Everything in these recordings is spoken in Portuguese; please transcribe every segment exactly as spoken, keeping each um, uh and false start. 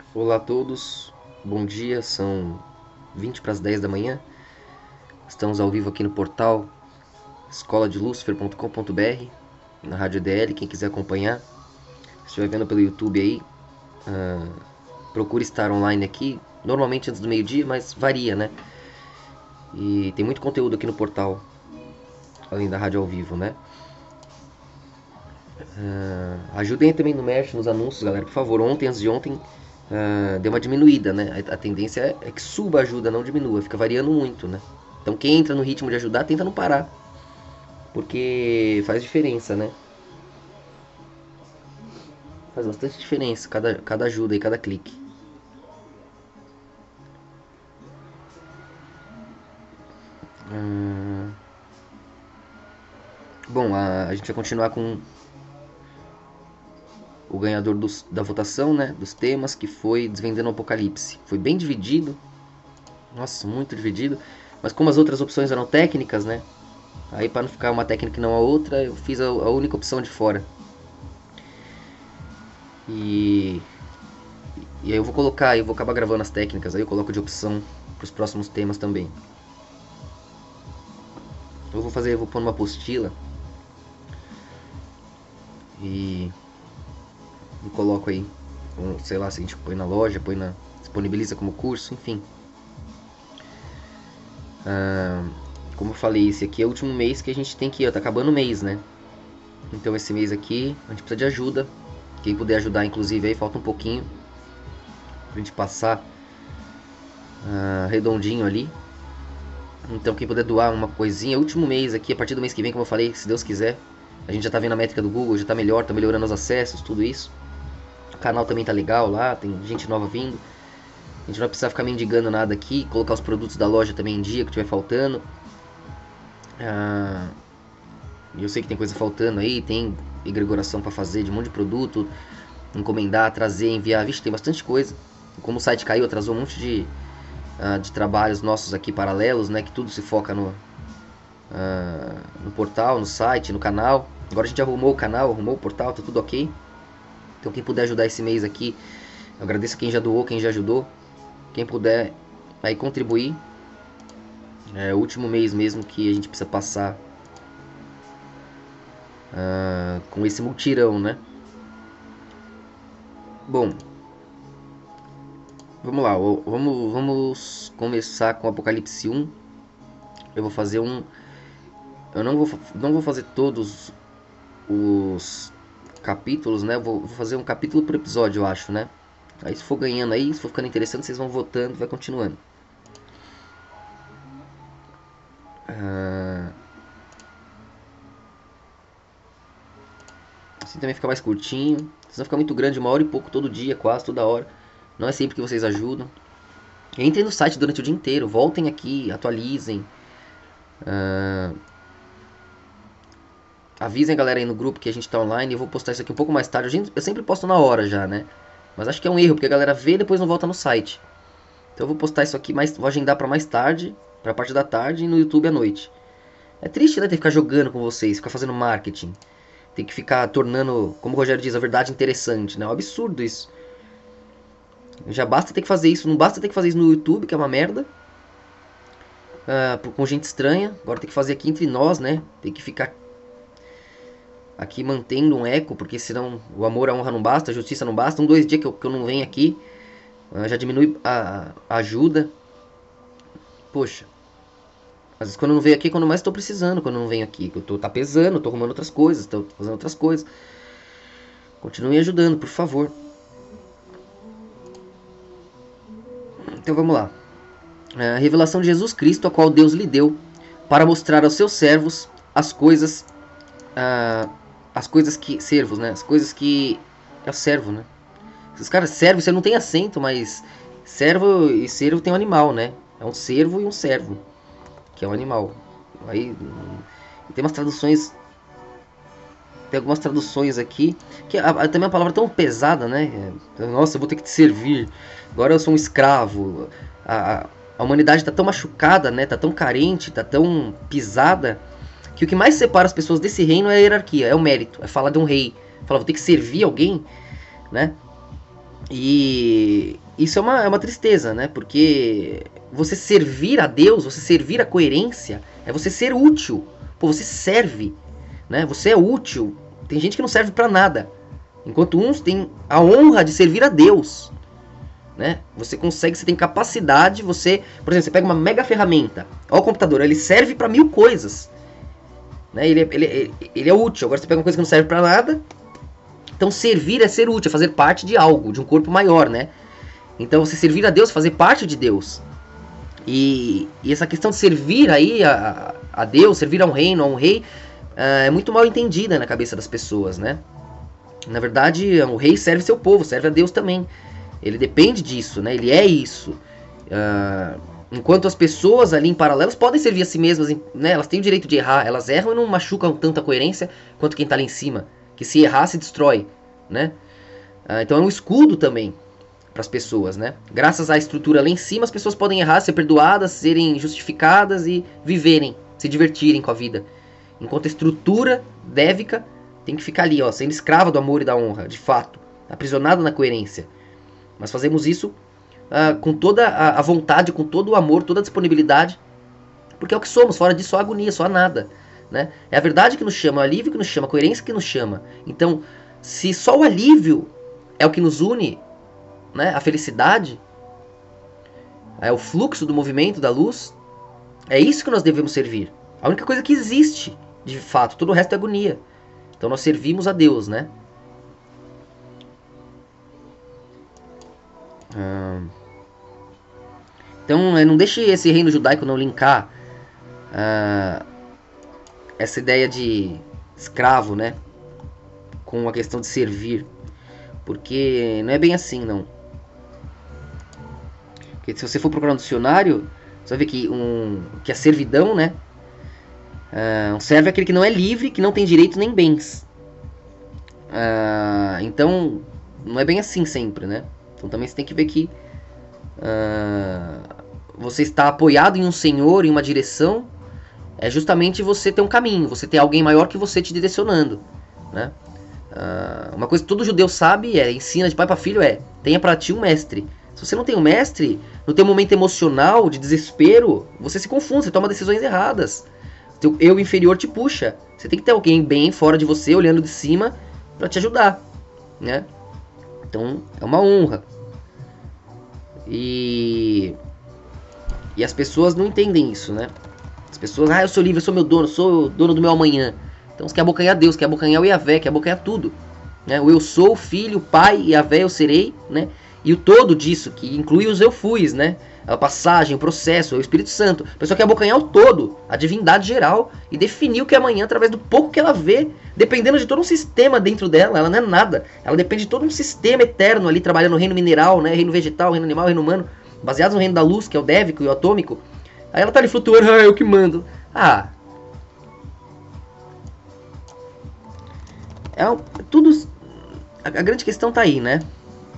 Olá a todos, bom dia, são vinte para as dez da manhã. Estamos ao vivo aqui no portal escola de lucifer ponto com ponto br, na Rádio D L. Quem quiser acompanhar, se estiver vendo pelo YouTube aí, uh, procure estar online aqui, normalmente antes do meio-dia, mas varia, né? E tem muito conteúdo aqui no portal, além da rádio ao vivo, né? Uh, ajudem também no merch, nos anúncios, galera, por favor. Ontem, antes de ontem, uh, deu uma diminuída, né? A, a tendência é, é que suba a ajuda, não diminua, fica variando muito, né? Então quem entra no ritmo de ajudar, tenta não parar, porque faz diferença, né? Faz bastante diferença cada, cada ajuda e cada clique. Hum, Bom, a, a gente vai continuar com o ganhador dos, da votação, né? Dos temas, que foi Desvendando o Apocalipse. Foi bem dividido, nossa, muito dividido. Mas como as outras opções eram técnicas, né? Aí para não ficar uma técnica e não a outra, eu fiz a, a única opção de fora. E, e aí eu vou colocar, eu vou acabar gravando as técnicas, aí eu coloco de opção para os próximos temas também. Eu vou fazer, eu vou pôr uma apostila e, e coloco aí, sei lá, se a gente põe na loja, põe na, disponibiliza como curso, enfim. Ah, como eu falei, esse aqui é o último mês que a gente tem que ir, ó, tá acabando o mês, né? Então esse mês aqui a gente precisa de ajuda. Quem puder ajudar, inclusive, aí falta um pouquinho pra gente passar ah, redondinho ali. Então quem puder doar uma coisinha, último mês aqui, a partir do mês que vem, como eu falei, se Deus quiser. A gente já tá vendo a métrica do Google, já tá melhor, tá melhorando os acessos, tudo isso. O canal também tá legal lá, tem gente nova vindo. A gente não vai precisar ficar mendigando nada aqui, colocar os produtos da loja também em dia, que tiver faltando. Ah, eu sei que tem coisa faltando aí, tem egregoração para fazer de um monte de produto, encomendar, trazer, enviar. Vixe, tem bastante coisa. Como o site caiu, atrasou um monte de, uh, de trabalhos nossos aqui paralelos, né? Que tudo se foca no, uh, no portal, no site, no canal. Agora a gente arrumou o canal, arrumou o portal, tá tudo ok. Então quem puder ajudar esse mês aqui, eu agradeço a quem já doou, quem já ajudou. Quem puder aí contribuir. É o último mês mesmo que a gente precisa passar uh, com esse multirão, né? Bom, vamos lá, vamos, vamos começar com Apocalipse um. Eu vou fazer um. Eu não vou, não vou fazer todos os capítulos, né? Vou, vou fazer um capítulo por episódio, eu acho, né? Aí se for ganhando aí, se for ficando interessante, vocês vão votando e vai continuando. Ah, assim também fica mais curtinho. Vocês vão ficar muito grande, uma hora e pouco todo dia, quase toda hora. Não é sempre que vocês ajudam. Entrem no site durante o dia inteiro, voltem aqui, atualizem. Ah, avisem a galera aí no grupo que a gente tá online. Eu vou postar isso aqui um pouco mais tarde. Eu sempre posto na hora já, né? Mas acho que é um erro, porque a galera vê e depois não volta no site. Então eu vou postar isso aqui, mais, vou agendar pra mais tarde, pra parte da tarde, e no YouTube à noite. É triste, né, ter que ficar jogando com vocês, ficar fazendo marketing. Tem que ficar tornando, como o Rogério diz, a verdade interessante, né? É um absurdo isso. Já basta ter que fazer isso, não basta ter que fazer isso no YouTube, que é uma merda. Uh, com gente estranha. Agora tem que fazer aqui entre nós, né? Tem que ficar aqui mantendo um eco, porque senão o amor, a honra não basta, a justiça não basta. Um, dois dias que eu, que eu não venho aqui, uh, já diminui a, a ajuda. Poxa, às vezes quando eu não venho aqui é quando mais estou precisando, quando eu não venho aqui. Eu tô, tá pesando, tô arrumando outras coisas, tô fazendo outras coisas. Continue ajudando, por favor. Então vamos lá. A revelação de Jesus Cristo, a qual Deus lhe deu, para mostrar aos seus servos as coisas, uh, as coisas que, servos, né? As coisas que é o servo, né? Os caras, servo, você não tem acento, mas servo e servo tem um animal, né? É um servo e um servo, que é um animal. Aí tem umas traduções, tem algumas traduções aqui que a, a, também é uma palavra tão pesada, né? Nossa, eu vou ter que te servir. Agora eu sou um escravo. A, a humanidade está tão machucada, né? Tá tão carente, tá tão pisada, que o que mais separa as pessoas desse reino é a hierarquia, é o mérito, é falar de um rei. Falar, vou ter que servir alguém, né? E isso é uma, é uma tristeza, né? Porque você servir a Deus, você servir a coerência, é você ser útil. Pô, você serve, né? Você é útil. Tem gente que não serve pra nada. Enquanto uns têm a honra de servir a Deus, né? Você consegue, você tem capacidade, você... Por exemplo, você pega uma mega ferramenta. Olha o computador, ele serve pra mil coisas. Né? Ele, é, ele, ele é útil. Agora você pega uma coisa que não serve pra nada. Então servir é ser útil, é fazer parte de algo, de um corpo maior, né? Então você servir a Deus, fazer parte de Deus. E, e essa questão de servir aí a, a Deus, servir a um reino, a um rei, uh, é muito mal entendida na cabeça das pessoas, né? Na verdade, o rei serve seu povo, serve a Deus também. Ele depende disso, né? Ele é isso. Uh, enquanto as pessoas ali em paralelos podem servir a si mesmas, né? Elas têm o direito de errar, elas erram e não machucam tanta coerência quanto quem está lá em cima. Que se errar, se destrói, né? Ah, então é um escudo também para as pessoas, né? Graças à estrutura lá em cima, as pessoas podem errar, ser perdoadas, serem justificadas e viverem, se divertirem com a vida. Enquanto a estrutura dévica tem que ficar ali, ó, sendo escrava do amor e da honra, de fato, aprisionada na coerência. Mas fazemos isso ah, com toda a vontade, com todo o amor, toda a disponibilidade, porque é o que somos, fora disso só agonia, só nada. Né? É a verdade que nos chama, é o alívio que nos chama, a coerência que nos chama. Então, se só o alívio é o que nos une, né? A felicidade, é o fluxo do movimento da luz, é isso que nós devemos servir. A única coisa que existe, de fato, todo o resto é agonia. Então nós servimos a Deus, né? Ah, então não deixe esse reino judaico não linkar ah, essa ideia de escravo, né, com a questão de servir, porque não é bem assim, não. Porque se você for procurar no dicionário, você vai ver que, um, que a servidão, né, uh, um servo é aquele que não é livre, que não tem direitos nem bens. Uh, então, não é bem assim sempre, né? Então também você tem que ver que uh, você está apoiado em um senhor, em uma direção. É justamente você ter um caminho, você ter alguém maior que você te direcionando, né? Uh, uma coisa que todo judeu sabe é, ensina de pai para filho é, tenha para ti um mestre. Se você não tem um mestre, no teu momento emocional, de desespero, você se confunde, você toma decisões erradas. Teu eu inferior te puxa. Você tem que ter alguém bem fora de você, olhando de cima, para te ajudar, né? Então, é uma honra. E... E as pessoas não entendem isso, né? As pessoas, ah, eu sou livre, eu sou meu dono, eu sou dono do meu amanhã. Então você quer abocanhar Deus, quer abocanhar o Yahvé, quer abocanhar tudo, né? O eu sou, o filho, o pai, Yahvé, eu serei, né? E o todo disso, que inclui os eu fuis, né? A passagem, o processo, o Espírito Santo. A pessoa quer abocanhar o todo, a divindade geral, e definir o que é amanhã através do pouco que ela vê, dependendo de todo um sistema dentro dela. Ela não é nada. Ela depende de todo um sistema eterno ali, trabalhando no reino mineral, né? Reino vegetal, reino animal, reino humano, baseados no reino da luz, que é o dévico e o atômico. Aí ela tá ali flutuando, ah, eu que mando. Ah. É tudo. A, a grande questão tá aí, né?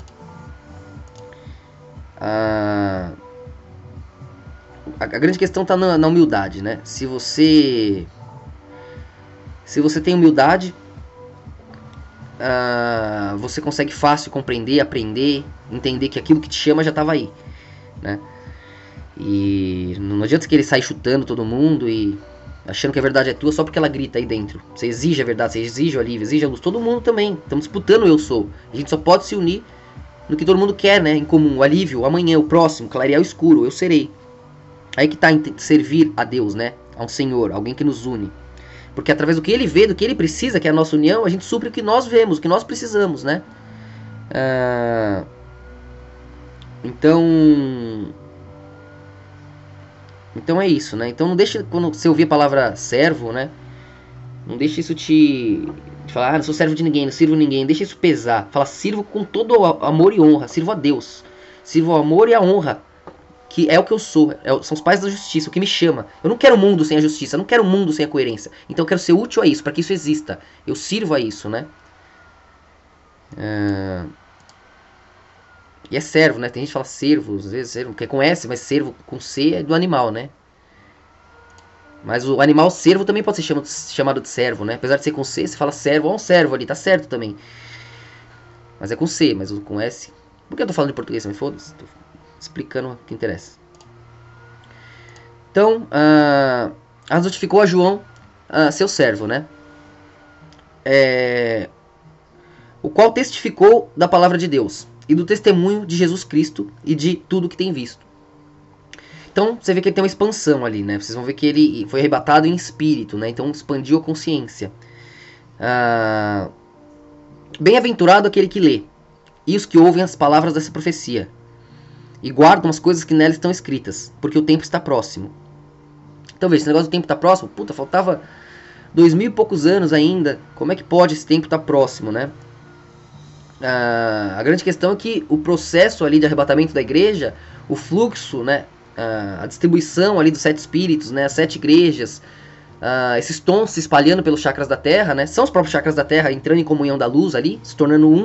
A, a, a grande questão tá na, na humildade, né? Se você. Se você tem humildade, uh, você consegue fácil compreender, aprender, entender que aquilo que te chama já estava aí, né? E não adianta querer sair chutando todo mundo e achando que a verdade é tua só porque ela grita aí dentro. Você exige a verdade, você exige o alívio, exige a luz. Todo mundo também. Estamos disputando o eu sou. A gente só pode se unir no que todo mundo quer, né? Em comum. O alívio, o amanhã, o próximo, clarear o escuro, eu serei. Aí que tá em servir a Deus, né? A um Senhor, alguém que nos une. Porque através do que ele vê, do que ele precisa, que é a nossa união, a gente supre o que nós vemos, o que nós precisamos, né? Ah, então... Então é isso, né? Então não deixa, quando você ouvir a palavra servo, né? Não deixa isso te... te falar, ah, não sou servo de ninguém, não sirvo ninguém. Deixa isso pesar. Fala, sirvo com todo o amor e honra. Sirvo a Deus. Sirvo o amor e a honra. Que é o que eu sou. É, são os pais da justiça, o que me chama. Eu não quero um mundo sem a justiça. Eu não quero um mundo sem a coerência. Então eu quero ser útil a isso, para que isso exista. Eu sirvo a isso, né? Ah... E é servo, né? Tem gente que fala servo, às vezes servo, que é com S, mas servo com C é do animal, né? Mas o animal servo também pode ser chamado, chamado de servo, né? Apesar de ser com C, você fala servo, ó um servo ali, tá certo também. Mas é com C, mas com S Por que eu tô falando em português? Me foda-se. Tô explicando o que interessa. Então, uh, as notificou a João, uh, seu servo, né? É, o qual testificou da palavra de Deus e do testemunho de Jesus Cristo e de tudo que tem visto. Então, você vê que ele tem uma expansão ali, né? Vocês vão ver que ele foi arrebatado em espírito, né? Então, expandiu a consciência. Ah, Bem-aventurado aquele que lê, e os que ouvem as palavras dessa profecia, e guardam as coisas que nela estão escritas, porque o tempo está próximo. Então, veja, esse negócio do tempo está próximo, puta, faltava dois mil e poucos anos ainda. Como é que pode esse tempo estar próximo, né? Ah, a grande questão é que o processo ali de arrebatamento da igreja, o fluxo, né? A distribuição ali dos sete espíritos, né, as sete igrejas, uh, esses tons se espalhando pelos chakras da Terra, né, são os próprios chakras da Terra entrando em comunhão da luz ali, se tornando um,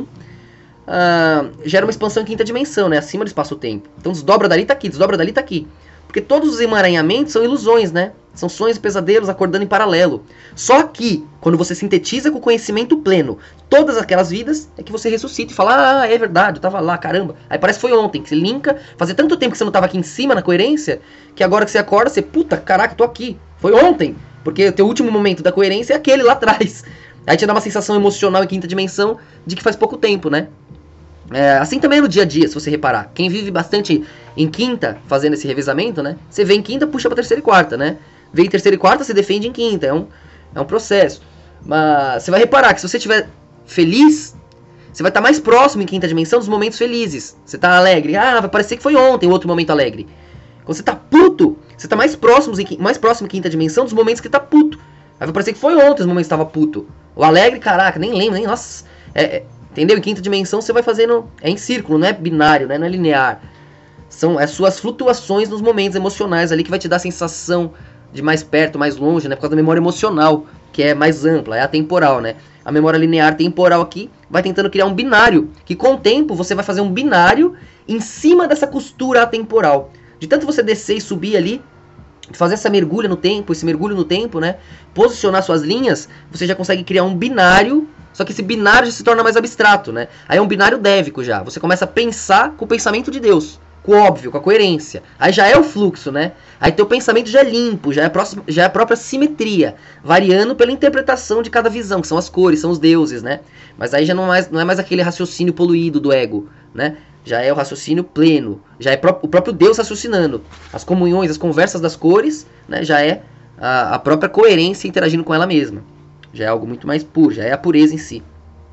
uh, gera uma expansão em quinta dimensão, né, acima do espaço-tempo. Então desdobra dali, tá aqui, desdobra dali, tá aqui. Porque todos os emaranhamentos são ilusões, né, são sonhos e pesadelos acordando em paralelo. Só que, quando você sintetiza com o conhecimento pleno todas aquelas vidas, é que você ressuscita e fala, ah, é verdade, eu tava lá, caramba. Aí parece que foi ontem, que você linka, fazia tanto tempo que você não tava aqui em cima na coerência, que agora que você acorda, você, puta, caraca, tô aqui. Foi ontem, porque o teu último momento da coerência é aquele lá atrás. Aí te dá uma sensação emocional em quinta dimensão de que faz pouco tempo, né? É, assim também é no dia a dia, se você reparar. Quem vive bastante em quinta, fazendo esse revezamento, né? Você vê em quinta, puxa pra terceira e quarta, né? Vê em terceira e quarta, você defende em quinta. É um, é um processo. Mas você vai reparar que se você estiver feliz, você vai estar mais próximo em quinta dimensão dos momentos felizes. Você tá alegre. Ah, vai parecer que foi ontem o outro momento alegre. Quando você tá puto, você tá mais próximo, mais próximo em quinta dimensão dos momentos que tá puto. Aí vai parecer que foi ontem os momentos que tava puto. O alegre, caraca, nem lembro, nem... Nossa, é... é entendeu? Em quinta dimensão você vai fazendo... É em círculo, não é binário, né? Não é linear. São as suas flutuações nos momentos emocionais ali que vai te dar a sensação de mais perto, mais longe, né? Por causa da memória emocional, que é mais ampla, é atemporal, né? A memória linear temporal aqui vai tentando criar um binário, que com o tempo você vai fazer um binário em cima dessa costura atemporal. De tanto você descer e subir ali, fazer essa mergulha no tempo, esse mergulho no tempo, né? Posicionar suas linhas, você já consegue criar um binário. Só que esse binário já se torna mais abstrato, né? Aí é um binário dévico já. Você começa a pensar com o pensamento de Deus. Com o óbvio, com a coerência. Aí já é o fluxo, né? Aí teu pensamento já é limpo, já é, próximo, já é a própria simetria. Variando pela interpretação de cada visão, que são as cores, são os deuses, né? Mas aí já não é mais, não é mais aquele raciocínio poluído do ego, né? Já é o raciocínio pleno. Já é pró- o próprio Deus raciocinando. As comunhões, as conversas das cores, né? Já é a, a própria coerência interagindo com ela mesma. Já é algo muito mais puro, já é a pureza em si.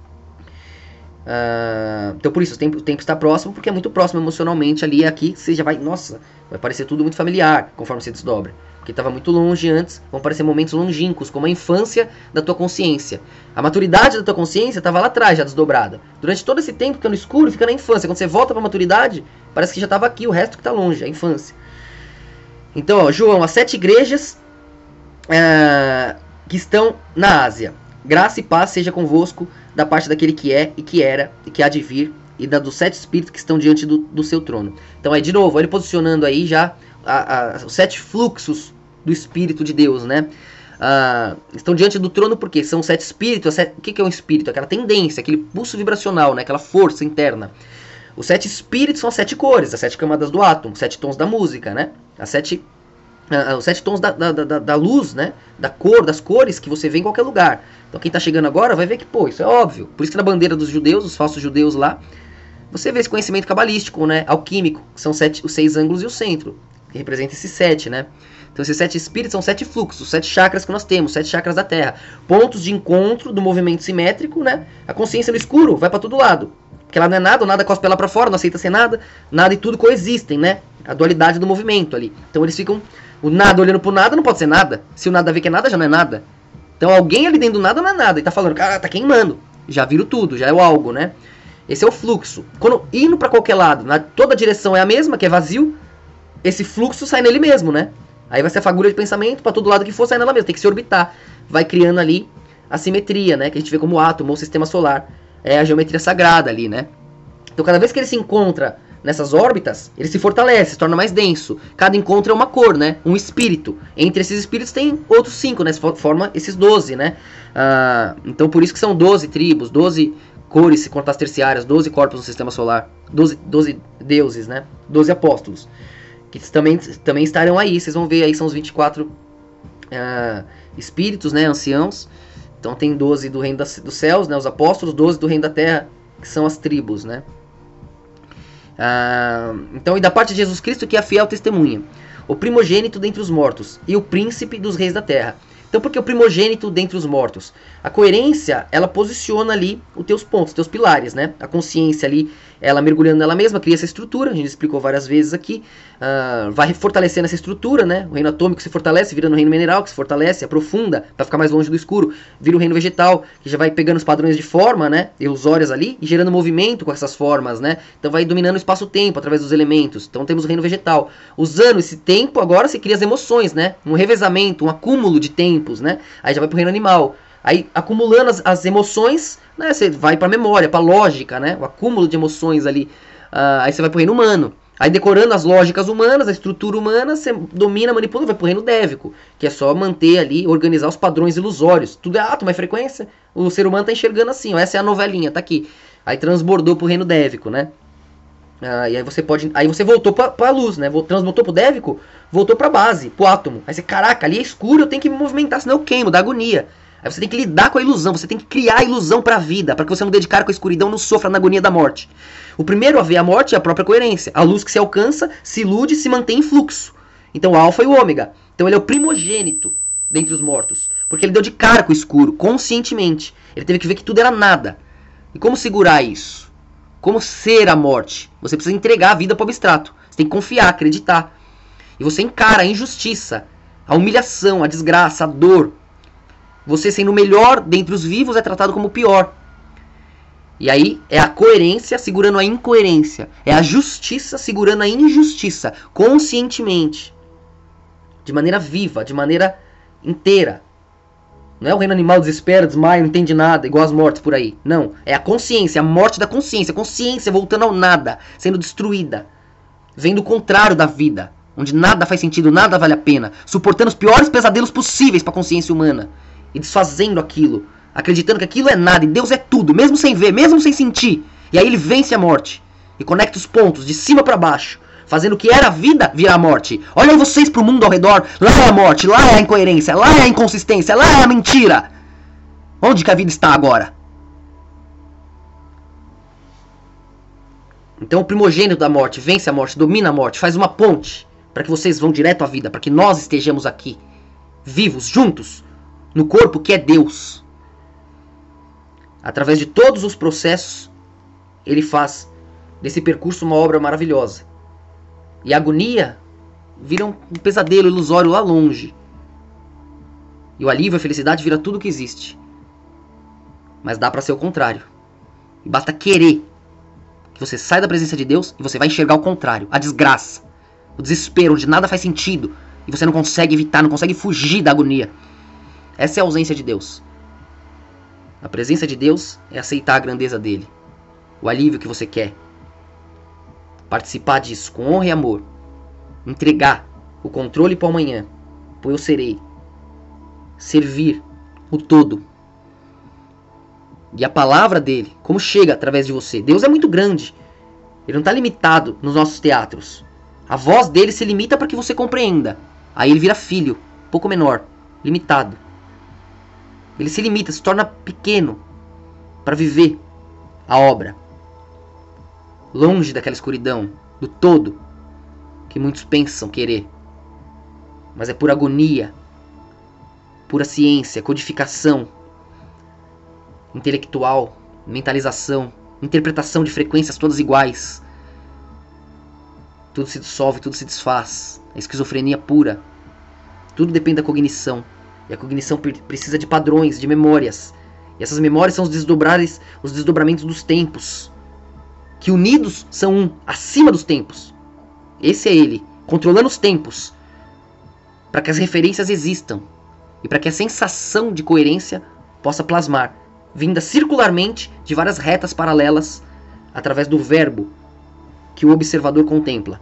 Uh, então por isso, o tempo, o tempo está próximo, porque é muito próximo emocionalmente ali, aqui você já vai, nossa, vai parecer tudo muito familiar, conforme você desdobra. Porque estava muito longe antes, vão parecer momentos longínquos, como a infância da tua consciência. A maturidade da tua consciência estava lá atrás, já desdobrada. Durante todo esse tempo, fica no escuro, fica na infância. Quando você volta para a maturidade, parece que já estava aqui, o resto que está longe, a infância. Então, ó, João, as sete igrejas... Uh, que estão na Ásia. Graça e paz seja convosco da parte daquele que é e que era e que há de vir e da dos sete espíritos que estão diante do, do seu trono. Então, aí de novo, ele posicionando aí já a, a, os sete fluxos do Espírito de Deus, né? Ah, estão diante do trono porque são sete espíritos. Sete, o que, que é um espírito? Aquela tendência, aquele pulso vibracional, né? Aquela força interna. Os sete espíritos são as sete cores, as sete camadas do átomo, os sete tons da música, né? As sete... Uh, os sete tons da, da, da, da luz, né? Da cor, das cores que você vê em qualquer lugar. Então quem está chegando agora vai ver que, pô, isso é óbvio. Por isso que na bandeira dos judeus, os falsos judeus lá, você vê esse conhecimento cabalístico, né? Alquímico, que são sete, os seis ângulos e o centro, que representa esses sete, né? Então esses sete espíritos são sete fluxos, sete chakras que nós temos, sete chakras da Terra. Pontos de encontro do movimento simétrico, né? A consciência no escuro vai para todo lado. Porque ela não é nada, o nada cospe ela para fora, não aceita ser nada. Nada e tudo coexistem, né? A dualidade do movimento ali. Então eles ficam... O nada olhando pro nada não pode ser nada. Se o nada vê que é nada, já não é nada. Então alguém ali dentro do nada não é nada. E tá falando, cara, tá queimando. Já viram tudo, já é o algo, né? Esse é o fluxo. Quando indo pra qualquer lado, na, toda a direção é a mesma, que é vazio, esse fluxo sai nele mesmo, né? Aí vai ser a fagulha de pensamento, pra todo lado que for, sai nela mesmo. Tem que se orbitar. Vai criando ali a simetria, né? Que a gente vê como átomo ou sistema solar. É a geometria sagrada ali, né? Então cada vez que ele se encontra nessas órbitas, ele se fortalece, se torna mais denso. Cada encontro é uma cor, né? Um espírito. Entre esses espíritos tem outros cinco, né? Forma esses doze, né? Ah, então por isso que são doze tribos, doze cores, se contar as terciárias, doze corpos no sistema solar, doze, doze deuses, né? doze apóstolos, que também, também estarão aí. Vocês vão ver aí, são os vinte e quatro uh, espíritos, né? Anciãos. Então tem doze do reino das, dos céus, né? Os apóstolos, doze do reino da terra, que são as tribos, né? Uh, então, e da parte de Jesus Cristo, que é a fiel testemunha, o primogênito dentre os mortos e o príncipe dos reis da terra. Então, por que o primogênito dentre os mortos? A coerência, ela posiciona ali os teus pontos, os teus pilares, né? A consciência ali, ela mergulhando nela mesma, cria essa estrutura, a gente explicou várias vezes aqui, uh, vai fortalecendo essa estrutura, né? O reino atômico se fortalece, vira no reino mineral, que se fortalece, aprofunda, para ficar mais longe do escuro, vira o reino vegetal, que já vai pegando os padrões de forma, né? Ilusórias ali, e gerando movimento com essas formas, né? Então vai dominando o espaço-tempo através dos elementos. Então temos o reino vegetal. Usando esse tempo, agora se cria as emoções, né? Um revezamento, um acúmulo de tempos, né? Aí já vai pro reino animal. Aí, acumulando as, as emoções, né, você vai pra memória, pra lógica, né? O acúmulo de emoções ali. Uh, aí você vai pro reino humano. Aí, decorando as lógicas humanas, a estrutura humana, você domina, manipula, vai pro reino dévico, que é só manter ali, organizar os padrões ilusórios. Tudo é átomo, é frequência. O ser humano tá enxergando assim, ó, essa é a novelinha, tá aqui. Aí transbordou pro reino dévico, né? Uh, e aí você pode. Aí você voltou pra, pra luz, né? Transmutou pro dévico, voltou pra base, pro átomo. Aí você, caraca, ali é escuro, eu tenho que me movimentar, senão eu queimo, dá agonia. Aí você tem que lidar com a ilusão, você tem que criar a ilusão pra vida, para que você não dedicar com a escuridão, não sofra na agonia da morte. O primeiro a ver a morte é a própria coerência. A luz que se alcança, se ilude, se mantém em fluxo. Então o alfa e o ômega. Então ele é o primogênito dentre os mortos, porque ele deu de cara com o escuro, conscientemente. Ele teve que ver que tudo era nada. E como segurar isso? Como ser a morte? Você precisa entregar a vida para o abstrato. Você tem que confiar, acreditar. E você encara a injustiça, a humilhação, a desgraça, a dor. Você sendo o melhor dentre os vivos é tratado como o pior. E aí é a coerência segurando a incoerência. É a justiça segurando a injustiça. Conscientemente. De maneira viva, de maneira inteira. Não é o reino animal, desespera, desmaia, não entende nada, igual as mortes por aí. Não, é a consciência, a morte da consciência. Consciência voltando ao nada, sendo destruída. Vendo o contrário da vida. Onde nada faz sentido, nada vale a pena. Suportando os piores pesadelos possíveis para a consciência humana. E desfazendo aquilo, acreditando que aquilo é nada e Deus é tudo, mesmo sem ver, mesmo sem sentir. E aí ele vence a morte e conecta os pontos de cima para baixo, fazendo o que era a vida virar a morte. Olhem vocês pro mundo ao redor, lá é a morte, lá é a incoerência, lá é a inconsistência, lá é a mentira. Onde que a vida está agora? Então o primogênito da morte vence a morte, domina a morte, faz uma ponte para que vocês vão direto à vida, para que nós estejamos aqui, vivos, juntos, no corpo que é Deus. Através de todos os processos, ele faz desse percurso uma obra maravilhosa. E a agonia vira um pesadelo ilusório lá longe. E o alívio, a felicidade vira tudo que existe. Mas dá para ser o contrário. E basta querer que você saia da presença de Deus e você vai enxergar o contrário. A desgraça, o desespero, onde nada faz sentido. E você não consegue evitar, não consegue fugir da agonia. Essa é a ausência de Deus. A presença de Deus é aceitar a grandeza dele. O alívio que você quer. Participar disso com honra e amor. Entregar o controle para o amanhã. Pois eu serei. Servir o todo. E a palavra dele, como chega através de você. Deus é muito grande. Ele não está limitado nos nossos teatros. A voz dele se limita para que você compreenda. Aí ele vira filho, um pouco menor, limitado. Ele se limita, se torna pequeno para viver a obra. Longe daquela escuridão, do todo, que muitos pensam querer. Mas é pura agonia, pura ciência, codificação, intelectual, mentalização, interpretação de frequências todas iguais. Tudo se dissolve, tudo se desfaz. A esquizofrenia pura. Tudo depende da cognição. E a cognição precisa de padrões, de memórias. E essas memórias são os desdobrares, os desdobramentos dos tempos. Que unidos são um, acima dos tempos. Esse é ele, controlando os tempos. Para que as referências existam. E para que a sensação de coerência possa plasmar. Vinda circularmente de várias retas paralelas. Através do verbo que o observador contempla.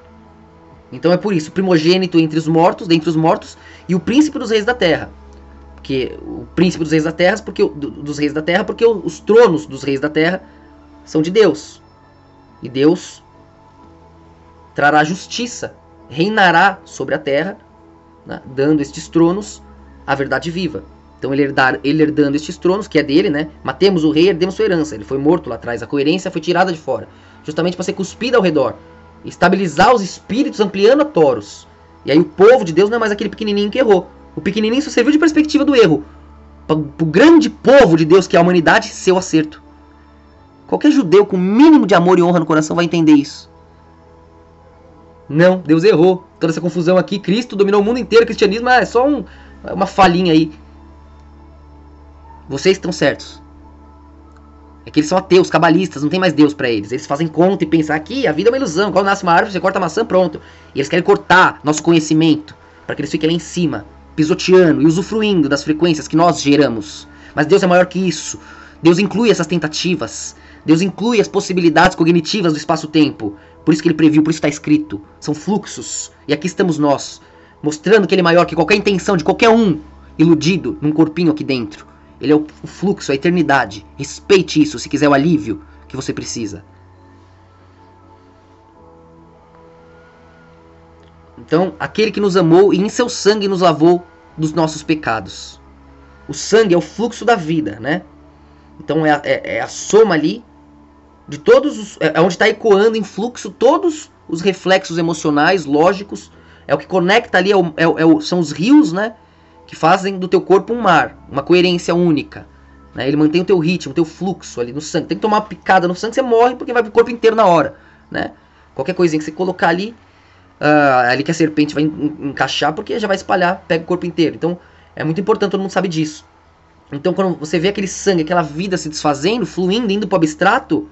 Então é por isso, o primogênito entre os mortos, dentre os mortos, e o príncipe dos reis da terra. porque o príncipe dos reis da terra, porque dos reis da terra, porque os tronos dos reis da terra são de Deus. E Deus trará justiça, reinará sobre a terra, né, dando estes tronos à verdade viva. Então ele, herdar, ele herdando estes tronos, que é dele, né? Matemos o rei, herdemos sua herança. Ele foi morto lá atrás, a coerência foi tirada de fora. Justamente para ser cuspida ao redor. Estabilizar os espíritos, ampliando a toros. E aí o povo de Deus não é mais aquele pequenininho que errou. O pequenininho só serviu de perspectiva do erro. Para o grande povo de Deus, que é a humanidade, seu acerto. Qualquer judeu com o mínimo de amor e honra no coração vai entender isso. Não, Deus errou. Toda essa confusão aqui, Cristo dominou o mundo inteiro, o cristianismo é só um, uma falhinha aí. Vocês estão certos. É que eles são ateus, cabalistas, não tem mais Deus pra eles. Eles fazem conta e pensam, aqui a vida é uma ilusão. Quando nasce uma árvore, você corta a maçã, pronto. E eles querem cortar nosso conhecimento, para que eles fiquem lá em cima, pisoteando e usufruindo das frequências que nós geramos. Mas Deus é maior que isso. Deus inclui essas tentativas. Deus inclui as possibilidades cognitivas do espaço-tempo. Por isso que ele previu, por isso está escrito. São fluxos. E aqui estamos nós, mostrando que ele é maior que qualquer intenção de qualquer um iludido num corpinho aqui dentro. Ele é o fluxo, a eternidade. Respeite isso se quiser o alívio que você precisa. Então, aquele que nos amou e em seu sangue nos lavou dos nossos pecados. O sangue é o fluxo da vida, né? Então é a, é, é a soma ali de todos os... É onde está ecoando em fluxo todos os reflexos emocionais, lógicos. É o que conecta ali, é o, é, é o, são os rios, né? Que fazem do teu corpo um mar, uma coerência única. Né? Ele mantém o teu ritmo, o teu fluxo ali no sangue. Tem que tomar uma picada no sangue, você morre porque vai pro corpo inteiro na hora. Né? Qualquer coisinha que você colocar ali, uh, ali que a serpente vai encaixar, porque já vai espalhar, pega o corpo inteiro. Então é muito importante, todo mundo sabe disso. Então quando você vê aquele sangue, aquela vida se desfazendo, fluindo, indo pro abstrato,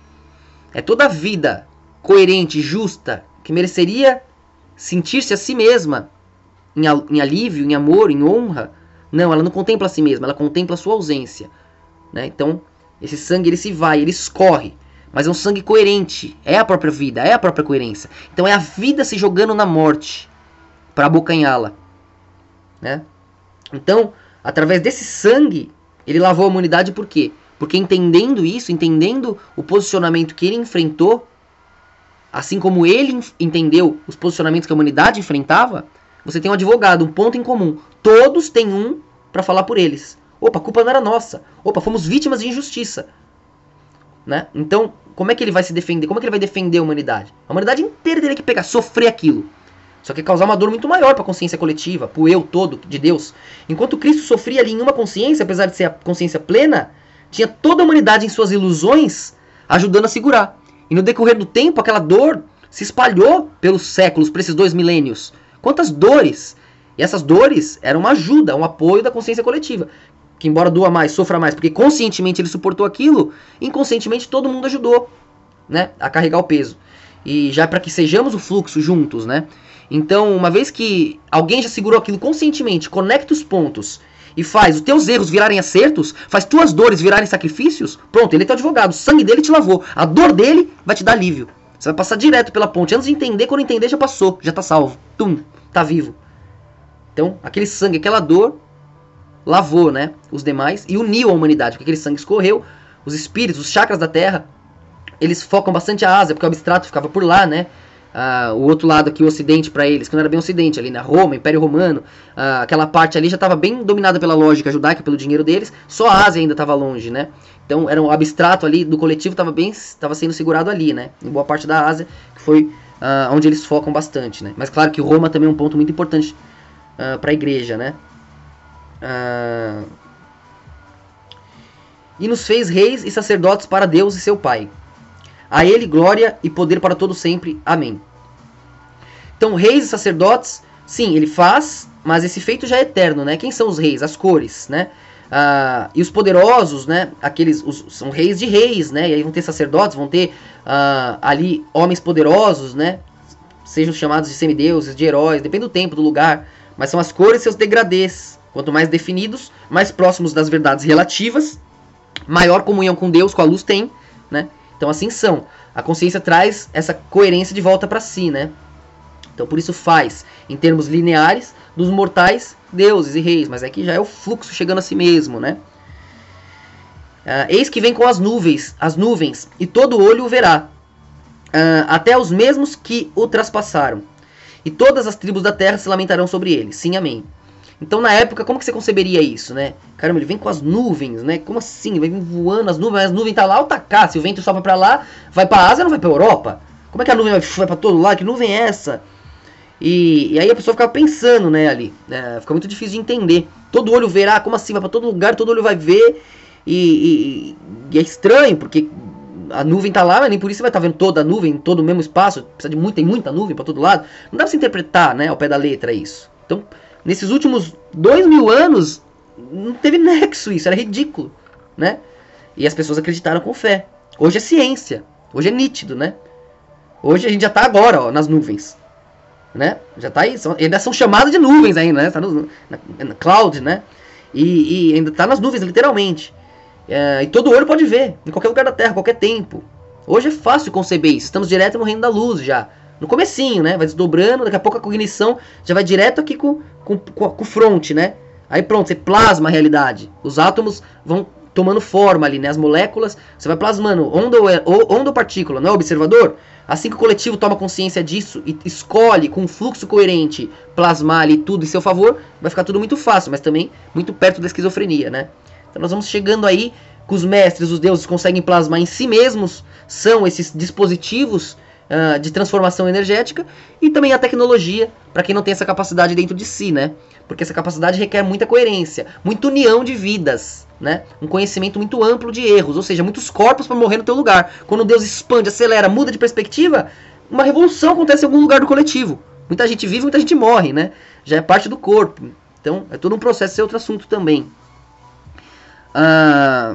é toda a vida coerente, justa, que mereceria sentir-se a si mesma em alívio, em amor, em honra. Não, ela não contempla a si mesma, ela contempla a sua ausência. Né? Então, esse sangue ele se vai, ele escorre. Mas é um sangue coerente, é a própria vida, é a própria coerência. Então é a vida se jogando na morte para abocanhá-la. Né? Então, através desse sangue, ele lavou a humanidade por quê? Porque entendendo isso, entendendo o posicionamento que ele enfrentou, assim como ele entendeu os posicionamentos que a humanidade enfrentava, você tem um advogado, um ponto em comum. Todos têm um para falar por eles. Opa, a culpa não era nossa. Opa, fomos vítimas de injustiça. Né? Então, como é que ele vai se defender? Como é que ele vai defender a humanidade? A humanidade inteira teria que pegar, sofrer aquilo. Só que causar uma dor muito maior para a consciência coletiva, para o eu todo de Deus. Enquanto Cristo sofria ali em uma consciência, apesar de ser a consciência plena, tinha toda a humanidade em suas ilusões, ajudando a segurar. E no decorrer do tempo, aquela dor se espalhou pelos séculos, por esses dois milênios. Quantas dores! E essas dores eram uma ajuda, um apoio da consciência coletiva. Que embora doa mais, sofra mais, porque conscientemente ele suportou aquilo, inconscientemente todo mundo ajudou, né, a carregar o peso. E já para que sejamos o fluxo juntos, né? Então, uma vez que alguém já segurou aquilo conscientemente, conecta os pontos e faz os teus erros virarem acertos, faz tuas dores virarem sacrifícios, pronto, ele é teu advogado, o sangue dele te lavou, a dor dele vai te dar alívio. Você vai passar direto pela ponte. Antes de entender, quando entender, já passou. Já tá salvo. Tum, tá vivo. Então, aquele sangue, aquela dor, lavou, né, os demais e uniu a humanidade. Porque aquele sangue escorreu. Os espíritos, os chakras da Terra, eles focam bastante a Ásia, porque o abstrato ficava por lá, né? Ah, o outro lado aqui, o Ocidente para eles, que não era bem o Ocidente, ali na Roma, Império Romano, ah, aquela parte ali já estava bem dominada pela lógica judaica, pelo dinheiro deles. Só a Ásia ainda estava longe, né? Então era um abstrato ali do coletivo, estava bem, estava sendo segurado ali, né? Em boa parte da Ásia, que foi uh, onde eles focam bastante, né? Mas claro que Roma também é um ponto muito importante uh, para a igreja, né? Uh... E nos fez reis e sacerdotes para Deus e seu Pai. A ele glória e poder para todo sempre. Amém. Então reis e sacerdotes, sim, ele faz, mas esse feito já é eterno, né? Quem são os reis? As cores, né? Uh, e os poderosos, né, aqueles os, são reis de reis, né, e aí vão ter sacerdotes, vão ter uh, ali homens poderosos, né, sejam chamados de semideuses, de heróis, depende do tempo, do lugar, mas são as cores e seus degradês. Quanto mais definidos, mais próximos das verdades relativas, maior comunhão com Deus, com a luz tem, né, então assim são. A consciência traz essa coerência de volta para si, né, Então por isso faz, em termos lineares, dos mortais deuses e reis, mas aqui já é o fluxo chegando a si mesmo, né? Uh, eis que vem com as nuvens, as nuvens, e todo olho o verá, uh, até os mesmos que o traspassaram, e todas as tribos da terra se lamentarão sobre ele. Sim, amém. Então na época, como que você conceberia isso, né? Caramba, ele vem com as nuvens, né? Como assim? Ele vai voando as nuvens, as nuvens tá lá ou tá cá? Se o vento sopra pra lá, vai pra Ásia ou não vai pra Europa? Como é que a nuvem vai, vai pra todo lado? Que nuvem é essa? E, e aí a pessoa ficava pensando, né, ali. É, fica muito difícil de entender. Todo olho verá, como assim? Vai pra todo lugar, todo olho vai ver. E, e, e é estranho, porque a nuvem tá lá, mas nem por isso você vai estar tá vendo toda a nuvem, todo o mesmo espaço. Precisa de muita, tem muita nuvem pra todo lado. Não dá pra se interpretar, né, ao pé da letra isso. Então, nesses últimos dois mil anos, não teve nexo isso, era ridículo, né? E as pessoas acreditaram com fé. Hoje é ciência, hoje é nítido, né? Hoje a gente já tá agora, ó, nas nuvens, né? Já tá aí, são, ainda são chamadas de nuvens ainda, né? Tá no, na, na cloud, né? E, e ainda tá nas nuvens, literalmente. É, e todo olho pode ver, em qualquer lugar da Terra, qualquer tempo. Hoje é fácil conceber isso, estamos direto no reino da luz já. No comecinho, né? Vai desdobrando, daqui a pouco a cognição já vai direto aqui com, com, com o front, né? Aí pronto, você plasma a realidade. Os átomos vão tomando forma ali, né? As moléculas, você vai plasmando onda ou, onda ou partícula, não é observador? Assim que o coletivo toma consciência disso e escolhe com um fluxo coerente plasmar ali tudo em seu favor, vai ficar tudo muito fácil, mas também muito perto da esquizofrenia, né? Então nós vamos chegando aí que os mestres, os deuses conseguem plasmar em si mesmos, são esses dispositivos uh, de transformação energética, e também a tecnologia, para quem não tem essa capacidade dentro de si, né? Porque essa capacidade requer muita coerência, muita união de vidas, né? Um conhecimento muito amplo de erros, ou seja, muitos corpos para morrer no teu lugar. Quando Deus expande, acelera, muda de perspectiva, uma revolução acontece em algum lugar do coletivo. Muita gente vive, muita gente morre, né? Já é parte do corpo. Então é todo um processo, esse é outro assunto também. Ah,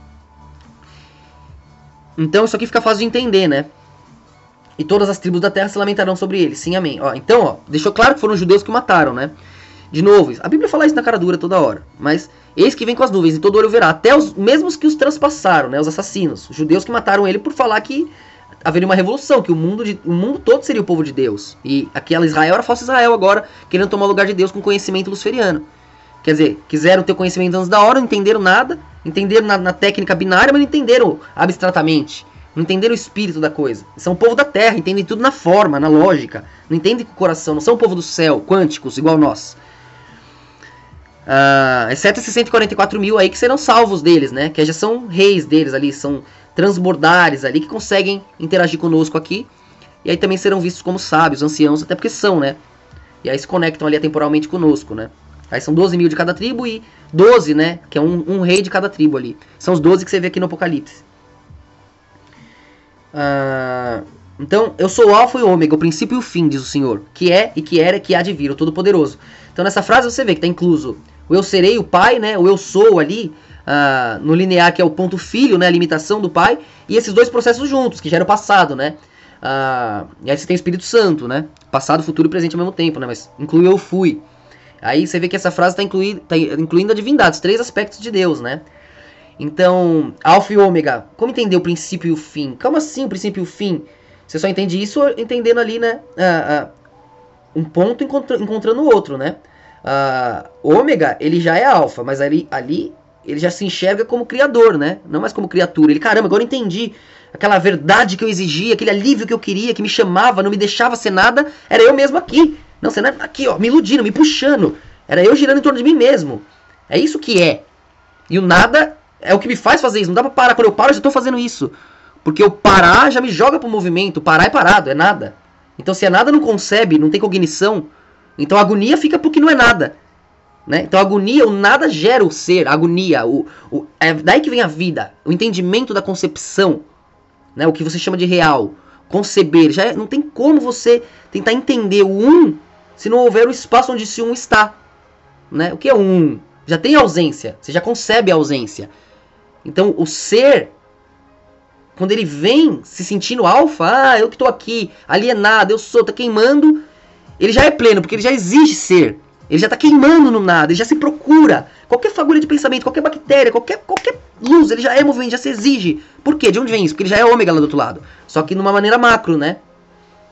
então isso aqui fica fácil de entender, né? E todas as tribos da terra se lamentarão sobre ele. Sim, amém. Ó, então, ó, deixou claro que foram os judeus que o mataram, né? De novo, a Bíblia fala isso na cara dura toda hora. Mas eis que vem com as nuvens e todo olho verá. Até os mesmos que os transpassaram, né? Os assassinos. Os judeus que mataram ele por falar que haveria uma revolução. Que o mundo, de, o mundo todo seria o povo de Deus. E aquela Israel era falso Israel agora, querendo tomar o lugar de Deus com conhecimento luciferiano. Quer dizer, quiseram ter conhecimento antes da hora, não entenderam nada. Entenderam na, na técnica binária, mas não entenderam abstratamente. Não entenderam o espírito da coisa. São o povo da terra, entendem tudo na forma, na lógica. Não entendem com o coração, não são o povo do céu, quânticos, igual nós. Uh, exceto esses cento e quarenta e quatro mil aí que serão salvos deles, né? Que já são reis deles ali, são transbordares ali, que conseguem interagir conosco aqui. E aí também serão vistos como sábios, anciãos, até porque são, né? E aí se conectam ali temporalmente conosco, né? Aí são doze mil de cada tribo e doze, né? Que é um, um rei de cada tribo ali. São os doze que você vê aqui no Apocalipse. Uh, então, eu sou o alfa e o ômega, o princípio e o fim, diz o Senhor. Que é, e que era, e que há de vir, o Todo-Poderoso. Então nessa frase você vê que está incluso o eu serei, o pai, né? O eu sou ali, uh, no linear, que é o ponto filho, né? A limitação do pai. E esses dois processos juntos, que já era o passado, né? Uh, e aí você tem o Espírito Santo, né? Passado, futuro e presente ao mesmo tempo, né? Mas inclui eu fui. Aí você vê que essa frase está incluindo, tá incluindo a divindade, os três aspectos de Deus, né? Então, alfa e ômega, como entender o princípio e o fim? Como assim o princípio e o fim? Você só entende isso entendendo ali, né? Uh, uh, um ponto encontra, encontrando o outro, né? Uh, ômega, ele já é alfa, mas ali, ali ele já se enxerga como criador, né? Não mais como criatura. Ele, caramba, agora eu entendi. Aquela verdade que eu exigia, aquele alívio que eu queria, que me chamava, não me deixava ser nada, era eu mesmo aqui. Não, você não é aqui, ó, me iludindo, me puxando. Era eu girando em torno de mim mesmo. É isso que é. E o nada é o que me faz fazer isso. Não dá pra parar. Quando eu paro, eu já tô fazendo isso. Porque eu parar já me joga pro movimento. Parar é parado, é nada. Então se a nada não concebe, não tem cognição, então a agonia fica porque não é nada. Né? Então a agonia, o nada gera o ser, a agonia. O, o, é daí que vem a vida. O entendimento da concepção. Né? O que você chama de real. Conceber. Já é, não tem como você tentar entender o um se não houver o espaço onde esse um está. Né? O que é o um? Já tem ausência. Você já concebe a ausência. Então o ser, quando ele vem se sentindo alfa, ah, eu que estou aqui, alienado, eu sou, tá queimando, ele já é pleno, porque ele já exige ser. Ele já está queimando no nada, ele já se procura. Qualquer fagulha de pensamento, qualquer bactéria, qualquer, qualquer luz, ele já é movimento, já se exige. Por quê? De onde vem isso? Porque ele já é ômega lá do outro lado. Só que numa maneira macro, né?